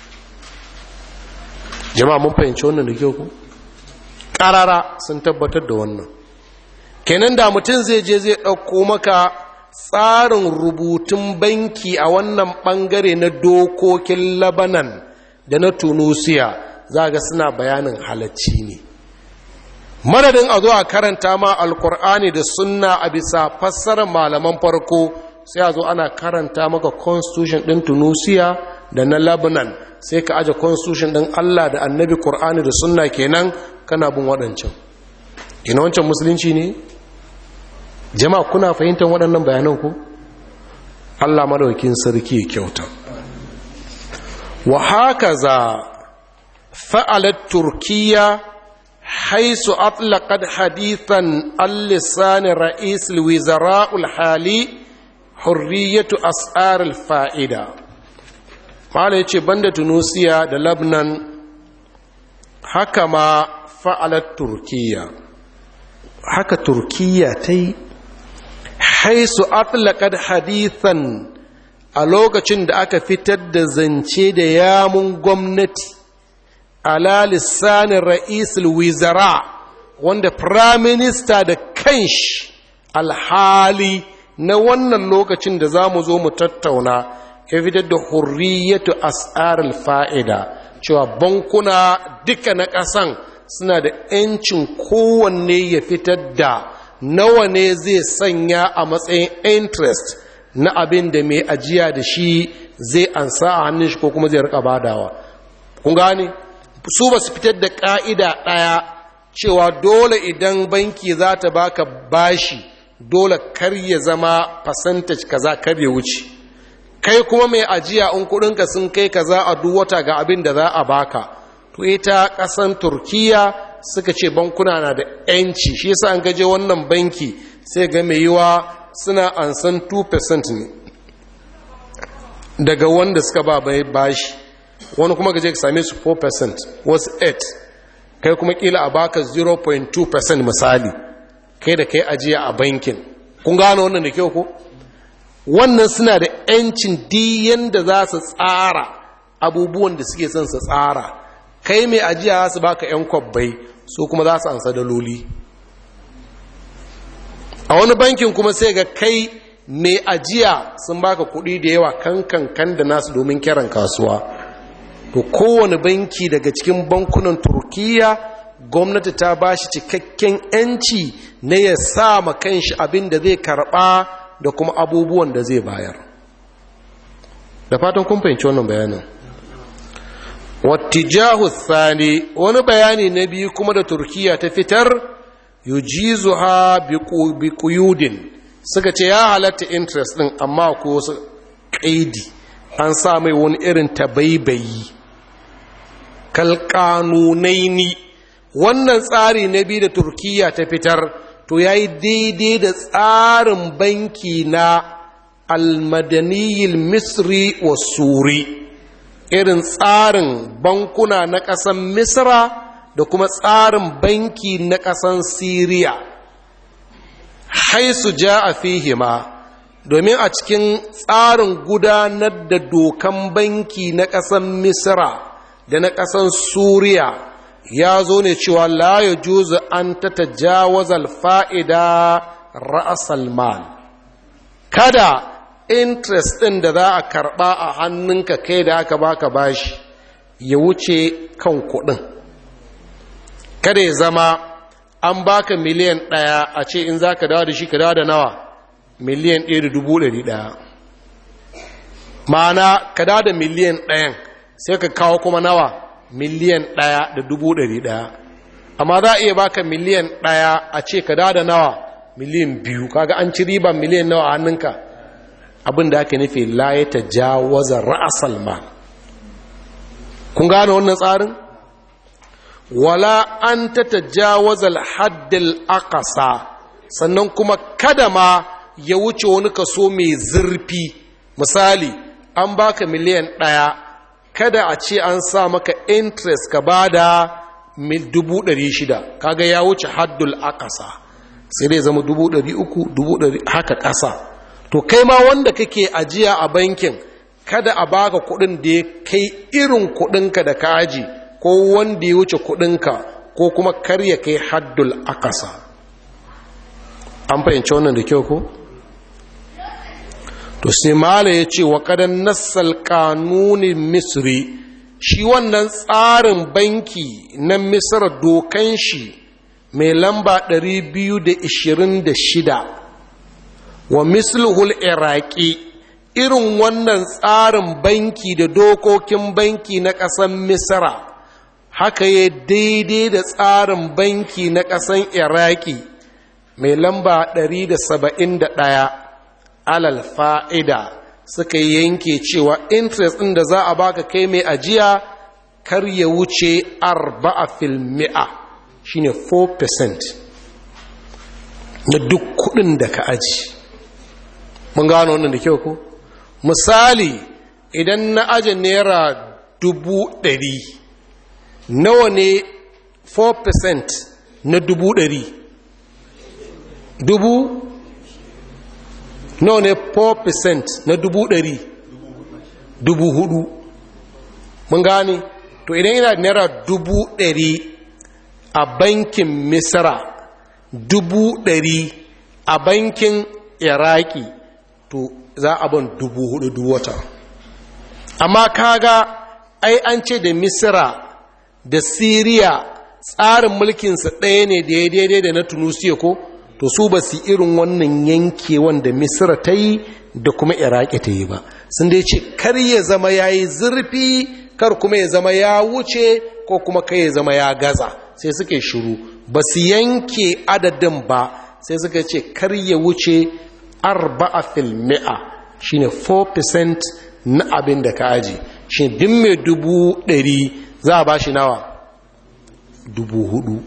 S1: Jama'a mun fahimci wannan da kyau ku? Ƙarara sun tabbatar da wannan. Kenan da mutum zai je zai ɗauko maka tsarin rubutun banki a wannan ɓangare na dokokin Labanan da na Tunusiya, za ga suna bayanin halacci ne. Madadin a zo a karanta ma Alkur'ani da Sunna a bisa fassarar malaman farko, sai a zo ana karanta maka constitution ɗin Tunusiya da na Lebanon, sai ka aje constitution ɗin Allah da Annabi, Qur'ani da Sunna kenan kana bin waɗancan. Ina wancan musulunci ne? Jama'a kuna fahimtar waɗannan bayanan ku? Allah madaukakin sarki ya kyauta. Wa hakaza fa'alat Turkiyya haisu atlaqat hadithan al-lisan ra'is al-wizara al-hali hurriyatu as'ar al-fa'ida. Mala yace banda Tunisia da Lebanon, haka ma fa'alat Turkiyya, haka Turkiyya tai haisu atlaqat hadithan a lokacin da aka fitar da zance da yamun gwamnati ala lissanin ra'isul wizara, wanda prime minister da kanshi alhali na wannan lokacin da za mu zo mu tattauna ya fitar da hurriyatu as'arul fa'ida, cewa bankuna duka na ƙasan suna da ‘yancin kowanne ya fitar da nawa ne zai sanya a matsayin interest na abin da mai ajiya da shi zai ansa a hannun shi ko kuma zai rika badawa. Kun gane? Su ba su fitar da ƙa'ida ɗaya cewa dole idan banki za ta baka bashi dole kar ya zama percentage kaza kar ya wuce. Kai kuma mai ajiya in kuɗinka sun kai kaza a duk wata ga abin da za a baka. To ita ƙasan Turkiya suka ce bankuna na da ‘yanci, shi yasa an gaje wannan banki sai ga mai yiwa suna ansan two percent ne daga wanda suka ba bai bashi, wani kuma gaje ka same su four percent, wasu eight, kai kuma kila a baka zero point two percent misali, kai da kai ajiya a bankin. Kun gano wannan da kyau ko? Wannan suna da ‘yancin diyan da za su tsara abubuwan da suke son su tsara. Kai mai ajiya su baka ‘yan kwabbai, su kuma za su ansa daloli. A wani bankin kuma sai ga kai mai ajiya sun baka kuɗi da yawa kankan kan da nasu domin kiran kasuwa. To kowane banki daga cikin bankunan Turkiya gwamnati ta ba shi cikakken ‘yanci na ya sa ma kanshi abin da zai karɓa da kuma abubuwan da zai bayar. Da fatan kun fahimci wannan bayanin. Wattijahu thani, wani bayani na biyu kuma da Turkiya ta fitar, yujizuha bi quyudin, suka ce ya halatta interest din amma ko wasu kaidi, an sa mai wani irin tabaibayi kalkanunaini. Wannan tsari na biyu da Turkiya ta fitar to yayi daidai da tsarin banki na al-madaniyil misri wa suri, irin tsarin bankuna na ƙasan Misra da kuma tsarin banki na ƙasan Siriya. Haisu ja a fihima, domin a cikin tsarin gudanar da dokan banki na ƙasan Misra da na ƙasan Suriya ya zo ne cewa la ya juzu an ta tajawazal fa'ida ra'asal mal. Kada interest ɗin da za a karɓa a hannunka kai da aka baka bashi ya wuce kan kuɗin. Kada ya zama an baka miliyan ɗaya a ce in za ka dawo da shi ka dawo da nawa miliyan ɗaya da dubu ɗari ɗaya. Ma'ana ka dawo da miliyan ɗayan sai ka kawo kuma nawa miliyan ɗaya da dubu ɗari ɗaya. Amma za a iya baka miliyan ɗaya a ce ka dawo da nawa miliyan biyu, kaga an ci riban miliyan nawa a hannunka. Abin da ake nufi la ya tajawaza ra'asal mal. Kun gane wannan tsarin? Wala an ta tajawaza al-haddil aqsa, sannan kuma kada ma ya wuce wani kaso mai zurfi. Misali, an baka miliyan ɗaya, kada a ce an sa maka interest ka bada mil dubu ɗari shida, kaga ya wuce haddul aqsa. sai dai zama dubu ɗari uku dubu ɗari haka ƙasa. To kai ma wanda kake ajiya a bankin kada a baka kuɗin da ya kai irin kuɗinka da ka aji ko wanda ya wuce kuɗinka ko kuma kar ya kai haddul akasa. An fahimci wannan da kyau ko? To sai mala ya ce wa kadan nassal kanunin misri, shi wannan tsarin banki na misra dokan shi mai lamba ɗari biyu da ishirin da shida wa mislihul iraki, irin wannan tsarin banki da dokokin banki na ƙasar misra haka ya daidai da tsarin banki na ƙasar iraki mai lamba ɗari da saba'in da ɗaya alal fa'ida, suka yanke cewa interest ɗin da za a baka kai mai ajiya kar ya wuce arba'a fil mi'a, shine four percent na duk kuɗin da ka aji. Mun gano wannan da kyau ko? Misali idan na aje naira dubu ɗari, nawa ne four percent na dubu ɗari? Dubu? Nawa ne four percent na dubu ɗari? Dubu hudu. Mun gane? To idan yana naira dubu ɗari a bankin Misra, dubu ɗari a bankin Iraki, to za a ban dubu hudu duk wata. Amma kaga ai an ce da Misra da Siriya tsarin mulkinsa ɗaya ne da ya daidai da na Tunusiya ko? To su ba su irin wannan yanke wanda Misra ta yi da kuma Iraki ta yi ba. Sun dai ce kar ya zama ya yi zurfi, kar kuma ya zama ya wuce, ko kuma kai ya zama ya gaza. Sai suke shiru, ba su yanke adadin ba, sai suka ce kar ya wuce arba'a fil mi'a, shine four percent na abin da ka aji. Shi din mai dubu ɗari za a ba shi nawa? Dubu hudu.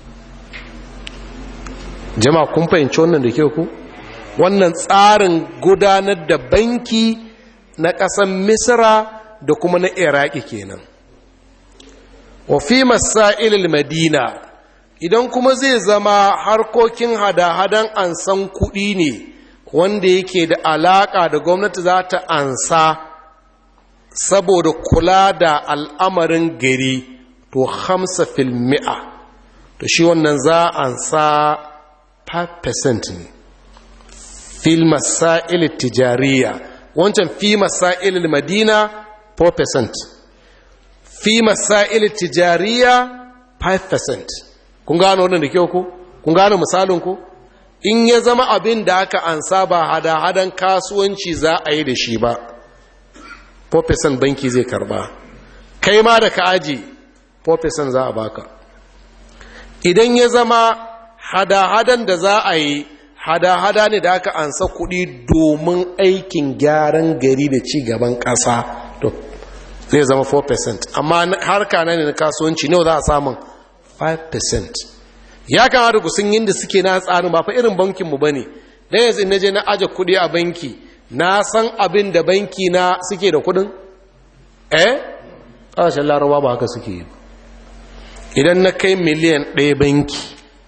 S1: Jama'a kun fahimci wannan da kyau ku? Wannan tsarin gudanar da banki na ƙasar Misra da kuma na Iraki kenan. Wa fi masailil Madina, idan kuma zai zama harkokin hada-hadan ansan kuɗi ne wanda yake da alaƙa da gwamnati za ta ansa saboda kula da al'amarin gari, to hamsa fil mi'a, to shi wannan za a ansa five percent ne. Fil masail tijariya, wancan fi masail Madina four percent, fi masail tijariya five percent. Kun gano wannan da kyau ko? Kun gano misalin ko? In ya zama abin da aka ansa ba hada-hadan kasuwanci za a yi da shi ba, four percent banki zai karba. Kai ma da ka aji four percent za a baka. Idan ya zama hada-hadan da za a yi hada-hada ne da aka ansa kuɗi domin aikin gyaran gari da ci gaban ƙasa, to zai zama four percent. Amma harka na ne na kasuwanci ne za a samun five percent. Ya kamata ku sun yin da suke na tsarin ba fa irin bankinmu ba ne. Dan yanzu in naje na aje kuɗi a banki, na san abin da banki na suke da kuɗin? Eh? ƙasashen larabawa ba haka suke yi. Idan na kai miliyan ɗaya banki,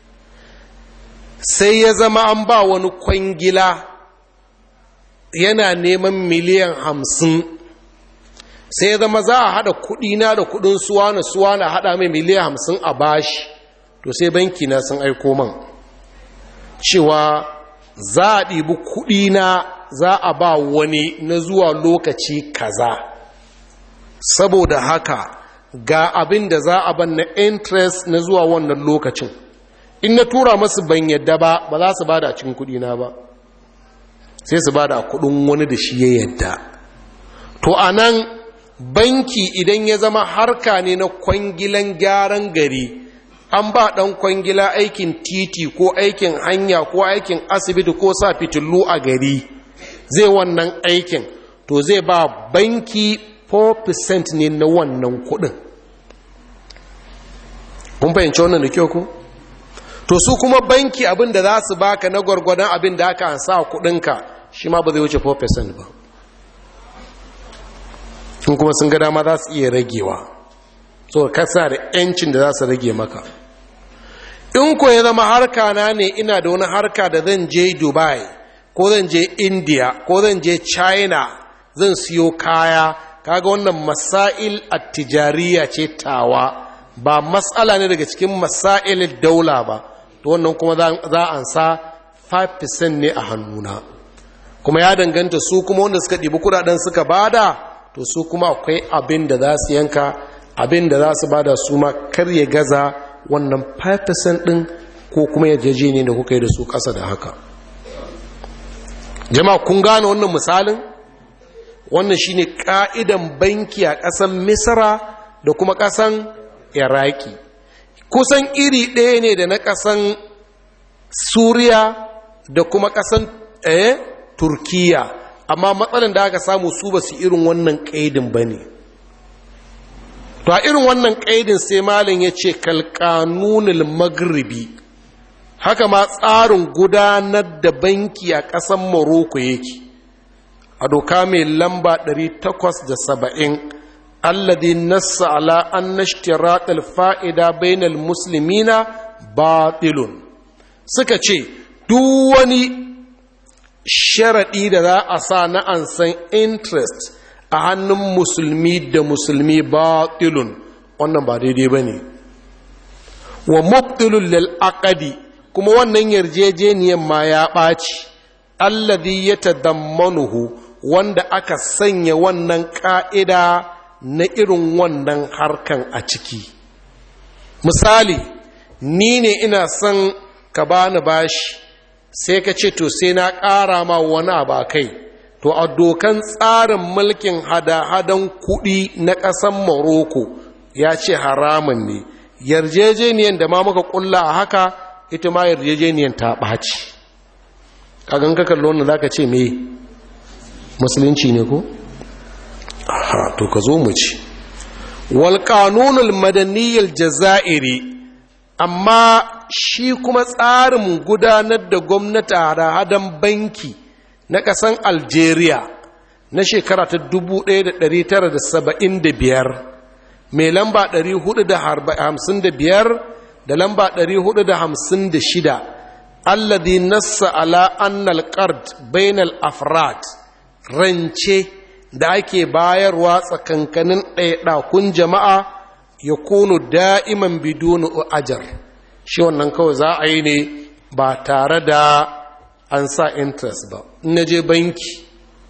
S1: sai ya zama an ba wani kwangila yana neman miliyan hamsin, sai ya zama za a haɗa kuɗina da kuɗin suwana suwana haɗa mai miliyan hamsin a bashi, to sai banki na sun aiko man cewa za a ɗibi kuɗina za a ba wani na zuwa lokaci kaza, saboda haka ga abin da za a ban na interest na zuwa wannan lokacin. In na tura masu ban yadda ba, ba za su ba da a cikin kudina ba, sai su ba da a kudin wani da shi ya yadda. To a nan banki idan ya zama harka ne na kwangilan gyaran gari, an ba ɗan kwangila aikin titi ko aikin hanya ko aikin asibiti ko sa fitilu a gari, zai wannan aikin, to zai ba banki four percent ne na wannan kudin. Kun fahimci wannan da kyau ku? To su kuma banki abin da za su baka na gwargwadon abin da aka ansa a kudinka, shi ma ba zai wuce four percent ba. In kuma sun ga dama za su iya ragewa, so kasa da yancin da za su rage maka. in ko ya zama harka na ne ina da wani harka da zan je dubai ko zan je india ko zan je china zan siyo kaya kaga wannan masail at-tijariya ce tawa ba matsala ne daga cikin masailin daula ba to wannan kuma za a ansa five percent ne a hannuna kuma ya danganta su kuma wanda suka ɗibi kudaden suka bada to su kuma akwai abin da za su yanka abin da za su bada su ma kar ya gaza wannan five percent ɗin ko kuma yarjejeniya da kuka yi da su ƙasa da haka. Jama'a kun gane wannan misalin? Wannan shine ka'idan banki a ƙasan Misra da kuma ƙasan Iraki. Kusan iri ɗaya ne da na ƙasan Suriya da kuma ƙasan eh, Turkiya, amma matsalan da aka samu su ba su irin wannan ƙaidin ba ne. To a irin wannan ƙaidin sai malin ya ce kalƙanunin magribi, haka ma tsarin gudanar da banki a ƙasan Morocco yake. A doka mai lamba ɗari takwas da saba'in, alladhi nassa ala anna ishtirat al-fa'ida bainal muslimina batilun. Suka ce duk wani sharaɗi da za a sa na ansan interest a hannun musulmi da musulmi batilun, wannan ba daidai ba ne. Wa mubtilun lil aqdi, kuma wannan yarjejeniyar ma ya ɓaci, alladhi yatadammanuhu, wanda aka sanya wannan ƙa'ida na irin wannan harkan a ciki. Misali, ni ne ina son ka bani bashi, sai ka ce to sai na ƙara ma wani abu a kai, to a dokan tsarin mulkin hada-hadan kuɗi na ƙasan Morocco ya ce haramun ne, yarjejeniyar da ma muka ƙulla a haka, ita ma yarjejeniyar ta ɓaci. Kagan ka kallo wanda za ka ce me musulunci ne ko? Aha, to ka zo mu ci. Wal qanunul madaniyyal jazairi, amma shi kuma tsarin gudanar da gwamnati a hadan banki na ƙasan Algeria na shekara ta dubu ɗaya da ɗari tara da saba'in da biyar, mai lamba ɗari hudu da hamsin da biyar da lamba ɗari hudu da hamsin da shida, alladhi nassa ala annal qard bainal afrad, rance da ake bayarwa tsakankanin ɗaiɗakun jama'a ya kunu da'iman bidunu ajar, shi wannan kawai za a yi ne ba tare da an sa interest ba. In na je banki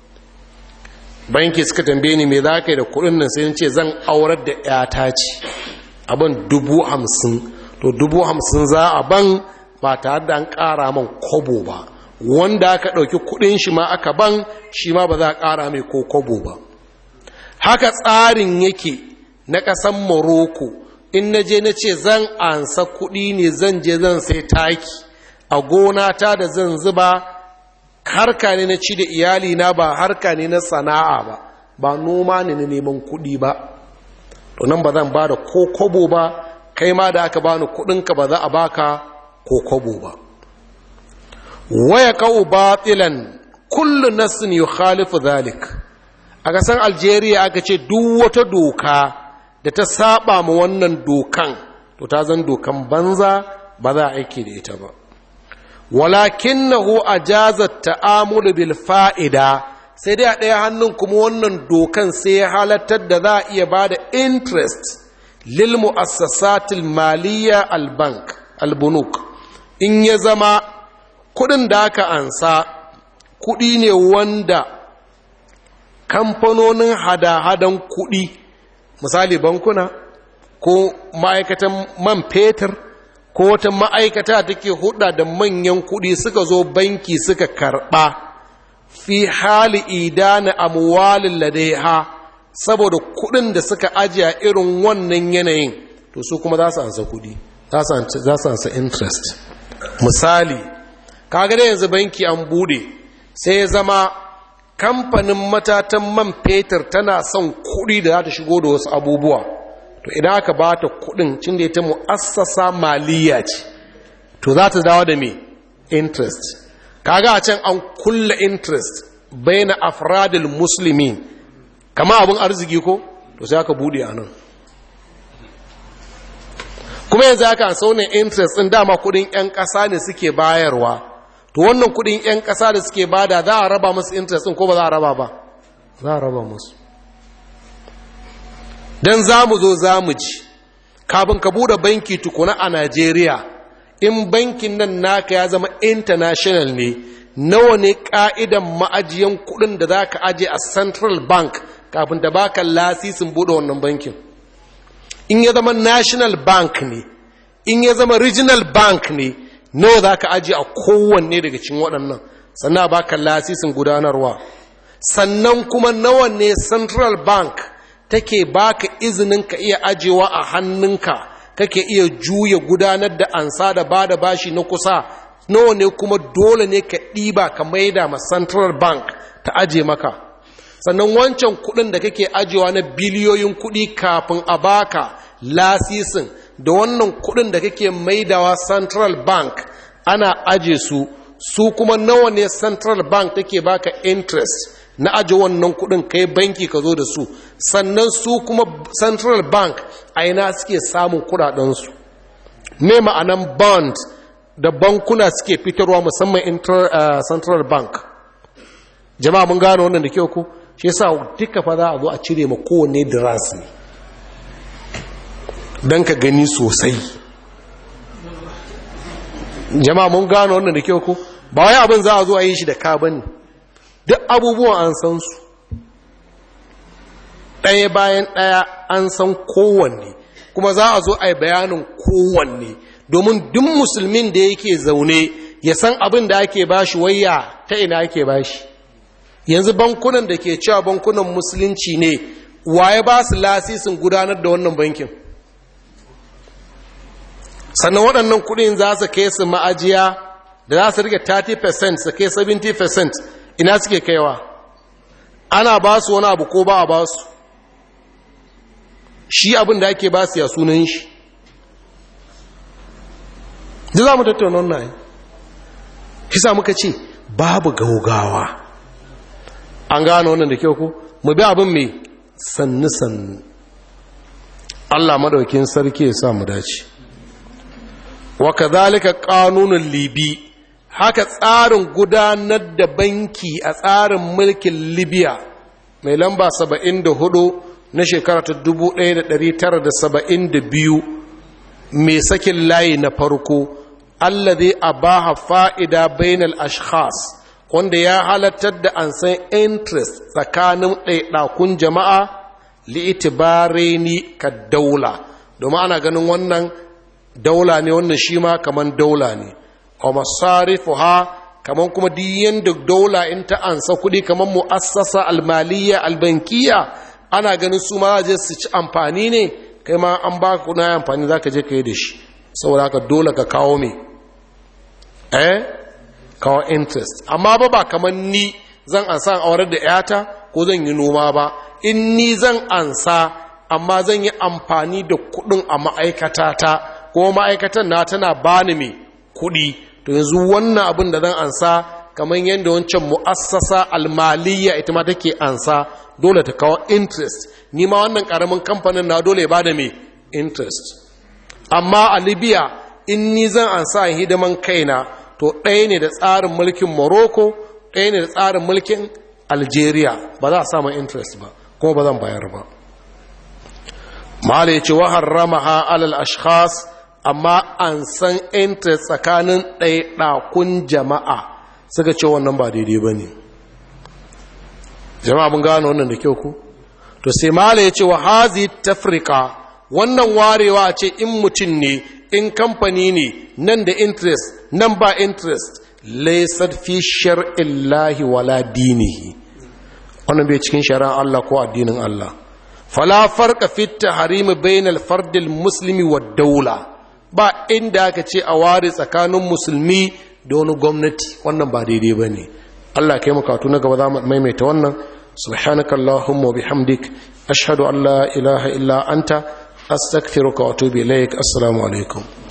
S1: banki suka tambaye ni me za ka yi da kuɗin nan, sai ce zan aurar da ‘yata ce, abin dubu hamsin, to dubu hamsin za a ban ba tare da an ƙara man kobo ba, wanda aka ɗauki kuɗin shi ma aka ban shi ma ba za a ƙara mai ko kobo ba. Haka tsarin yake na ƙasan Morocco, in na je na ce zan ansa kuɗi ne, zan je zan sai taki a gona ta da zan zuba, harka ne na ci da iyali na, ba harka ne na sana'a ba, ba noma ne na neman kuɗi ba, to nan ba zan ba da ko kobo ba, kai ma da aka bani kuɗinka ba za a baka ko kobo ba. Waya kawo batilan kullu nassin yukhalifu dhalik. A ƙasar Algeria aka ce duk wata doka da ta saba ma wannan dokan to ta zan dokan banza, ba za a aiki da ita ba. Walakinahu ajaza ta'amul bil fa'ida, sai dai a ɗaya hannun kuma wannan dokan sai ya halartar da za a iya ba da interest lil mu'assasatil maliyya al bank al bunuk, in ya zama kudin da aka ansa kudi ne wanda kamfanonin hada-hadan kudi, misali bankuna ko ma'aikatan man fetur ko wata ma'aikata take hudda da manyan kudi suka zo banki suka karba fi hali idana amwalin ladaiha, saboda kudin da suka ajiye irin wannan yanayin, to su kuma za su ansa kudi, za su ansa interest. Misali, kaga da yanzu banki an bude, sai ya zama kamfanin matatan man fetur tana son kuɗi da za ta shigo da wasu abubuwa, to idan aka ba ta kuɗin cin da ita mu'assasa maliya ce, to za ta dawo da me interest. Kaga a can an kulla interest baina afradil muslimin, kama abin arziki ko, to sai aka bude a nan. kuma yanzu aka saunin interest ɗin dama kudin 'yan ƙasa ne suke bayarwa, to wannan kudin 'yan ƙasa da suke bada za a raba musu interest ɗin ko ba za a raba ba, za a raba musu. don za mu zo za mu ji kafin ka bude banki tukuna a Najeriya, in bankin nan naka ya zama international ne, nawa ne ka'idan ma'ajiyan kudin da za ka aje a central bank kafin da baka lasisin bude wannan bankin. In ya zama national bank ne, in ya zama regional bank ne, nawa za ka aje a kowanne daga cikin waɗannan, sannan baka lasisin gudanarwa. Sannan kuma nawa ne central bank take baka izinin ka iya ajewa a hannunka, kake iya juya gudanar da ansa da ba da bashi na kusa, nawa ne kuma dole ne ka ɗiba ka maida ma central bank ta aje maka. Sannan wancan kuɗin da kake ajewa na biliyoyin kuɗi kafin a baka lasisin, da wannan kuɗin da kake maidawa central bank ana aje su, su kuma nawa ne central bank take baka interest na aje wannan kudin kai banki ka zo da su, sannan su kuma central bank a ina suke samun kudadensu, me ma'anan bond da bankuna suke fitarwa musamman inter, uh, central bank. Jama'a mun gano wannan da kyau ku, shi yasa duka fa za a zo a cire ma kowanne diras ne don ka gani sosai. Jama'a mun gano wannan da kyau ku, ba wai abin za a zo a yi shi da ka bane, duk abubuwan an san su ɗaya bayan ɗaya, an san kowanne, kuma za a zo a yi bayanin kowanne, domin duk musulmin da yake zaune ya san abin da ake bashi wayya ta ina ake bashi. Yanzu bankunan da ke cewa bankunan musulunci ne, waye ba su lasisin gudanar da wannan bankin? Sannan waɗannan kuɗin za su kai su ma'ajiya da za su rike thirty percent su kai seventy percent, ina suke kaiwa? Ana ba su wani abu ko ba a ba su? Shi abin da ake ba su ya sunan shi. Duk za mu tattauna wannan yi. Kisa muka ce babu gaugawa. An gano wannan da kyau ko? Mu bi abin mai sannu sannu. Allah madaukin sarki ya sa mu dace. Wa kadhalika qanunul libi, haka tsarin gudanar da banki a tsarin mulkin Libya mai lamba saba'in da hudu na shekara ta dubu ɗaya da ɗari tara da saba'in da biyu, mai sakin layi na farko, allazi abaha fa'ida bainal ashkhas, wanda ya halattar da an san interest tsakanin ɗaiɗakun jama'a li'itibareni ka daula, domin ana ganin wannan daula ne, wannan shi ma kaman daula ne. wa masarifuha, kaman kuma diyan da daula in ta ansa kuɗi kaman mu'assasa almaliyya albankiya, ana ganin su ma je su ci amfani ne, kai ma an ba ku na amfani zaka je kai da shi, saboda haka dole ka kawo me eh kawo interest. Amma ba ba kaman ni zan ansa aurar da yata ko zan yi noma ba, in ni zan ansa amma zan yi amfani da kuɗin a ma'aikatata, ko ma'aikatan na tana bani me kuɗi, to yanzu wannan abin da zan ansa kamar yadda wancan mu'assasa almaliyya ita ma take ansa, dole ta kawo interest. Ni ma wannan karamin kamfanin na dole ya bada me interest. Amma a Libya in ni zan ansa hidiman kaina, to ɗaya ne da tsarin mulkin Morocco, ɗaya ne da tsarin mulkin Algeria, ba za a samu interest ba, kuma ba zan bayar ba. Mala ya ce wa harramaha alal ashkhas, amma an san interest tsakanin ɗaiɗakun jama'a, suka ce wannan ba daidai ba ne. Jama'a mun gano wannan da kyau ku? To sai mala ya ce wa hazi tafrika, wannan warewa ce in mutum ne, in kamfani ne, nan da interest nan ba interest, laysat fi shar'illahi wala dinihi, wannan bai cikin shari'ar Allah ko addinin Allah. Fala farqa fi at-tahrim bayna al-fard al-muslimi wad-dawla, ba inda aka ce a ware tsakanin musulmi da wani gwamnati, wannan ba daidai ba ne. Allah kai makatu na gaba za mu maimaita wannan. Subhanaka Allahumma wa bihamdik, ashhadu an la ilaha illa anta, astaghfiruka wa atubu ilaik. Assalamu alaikum.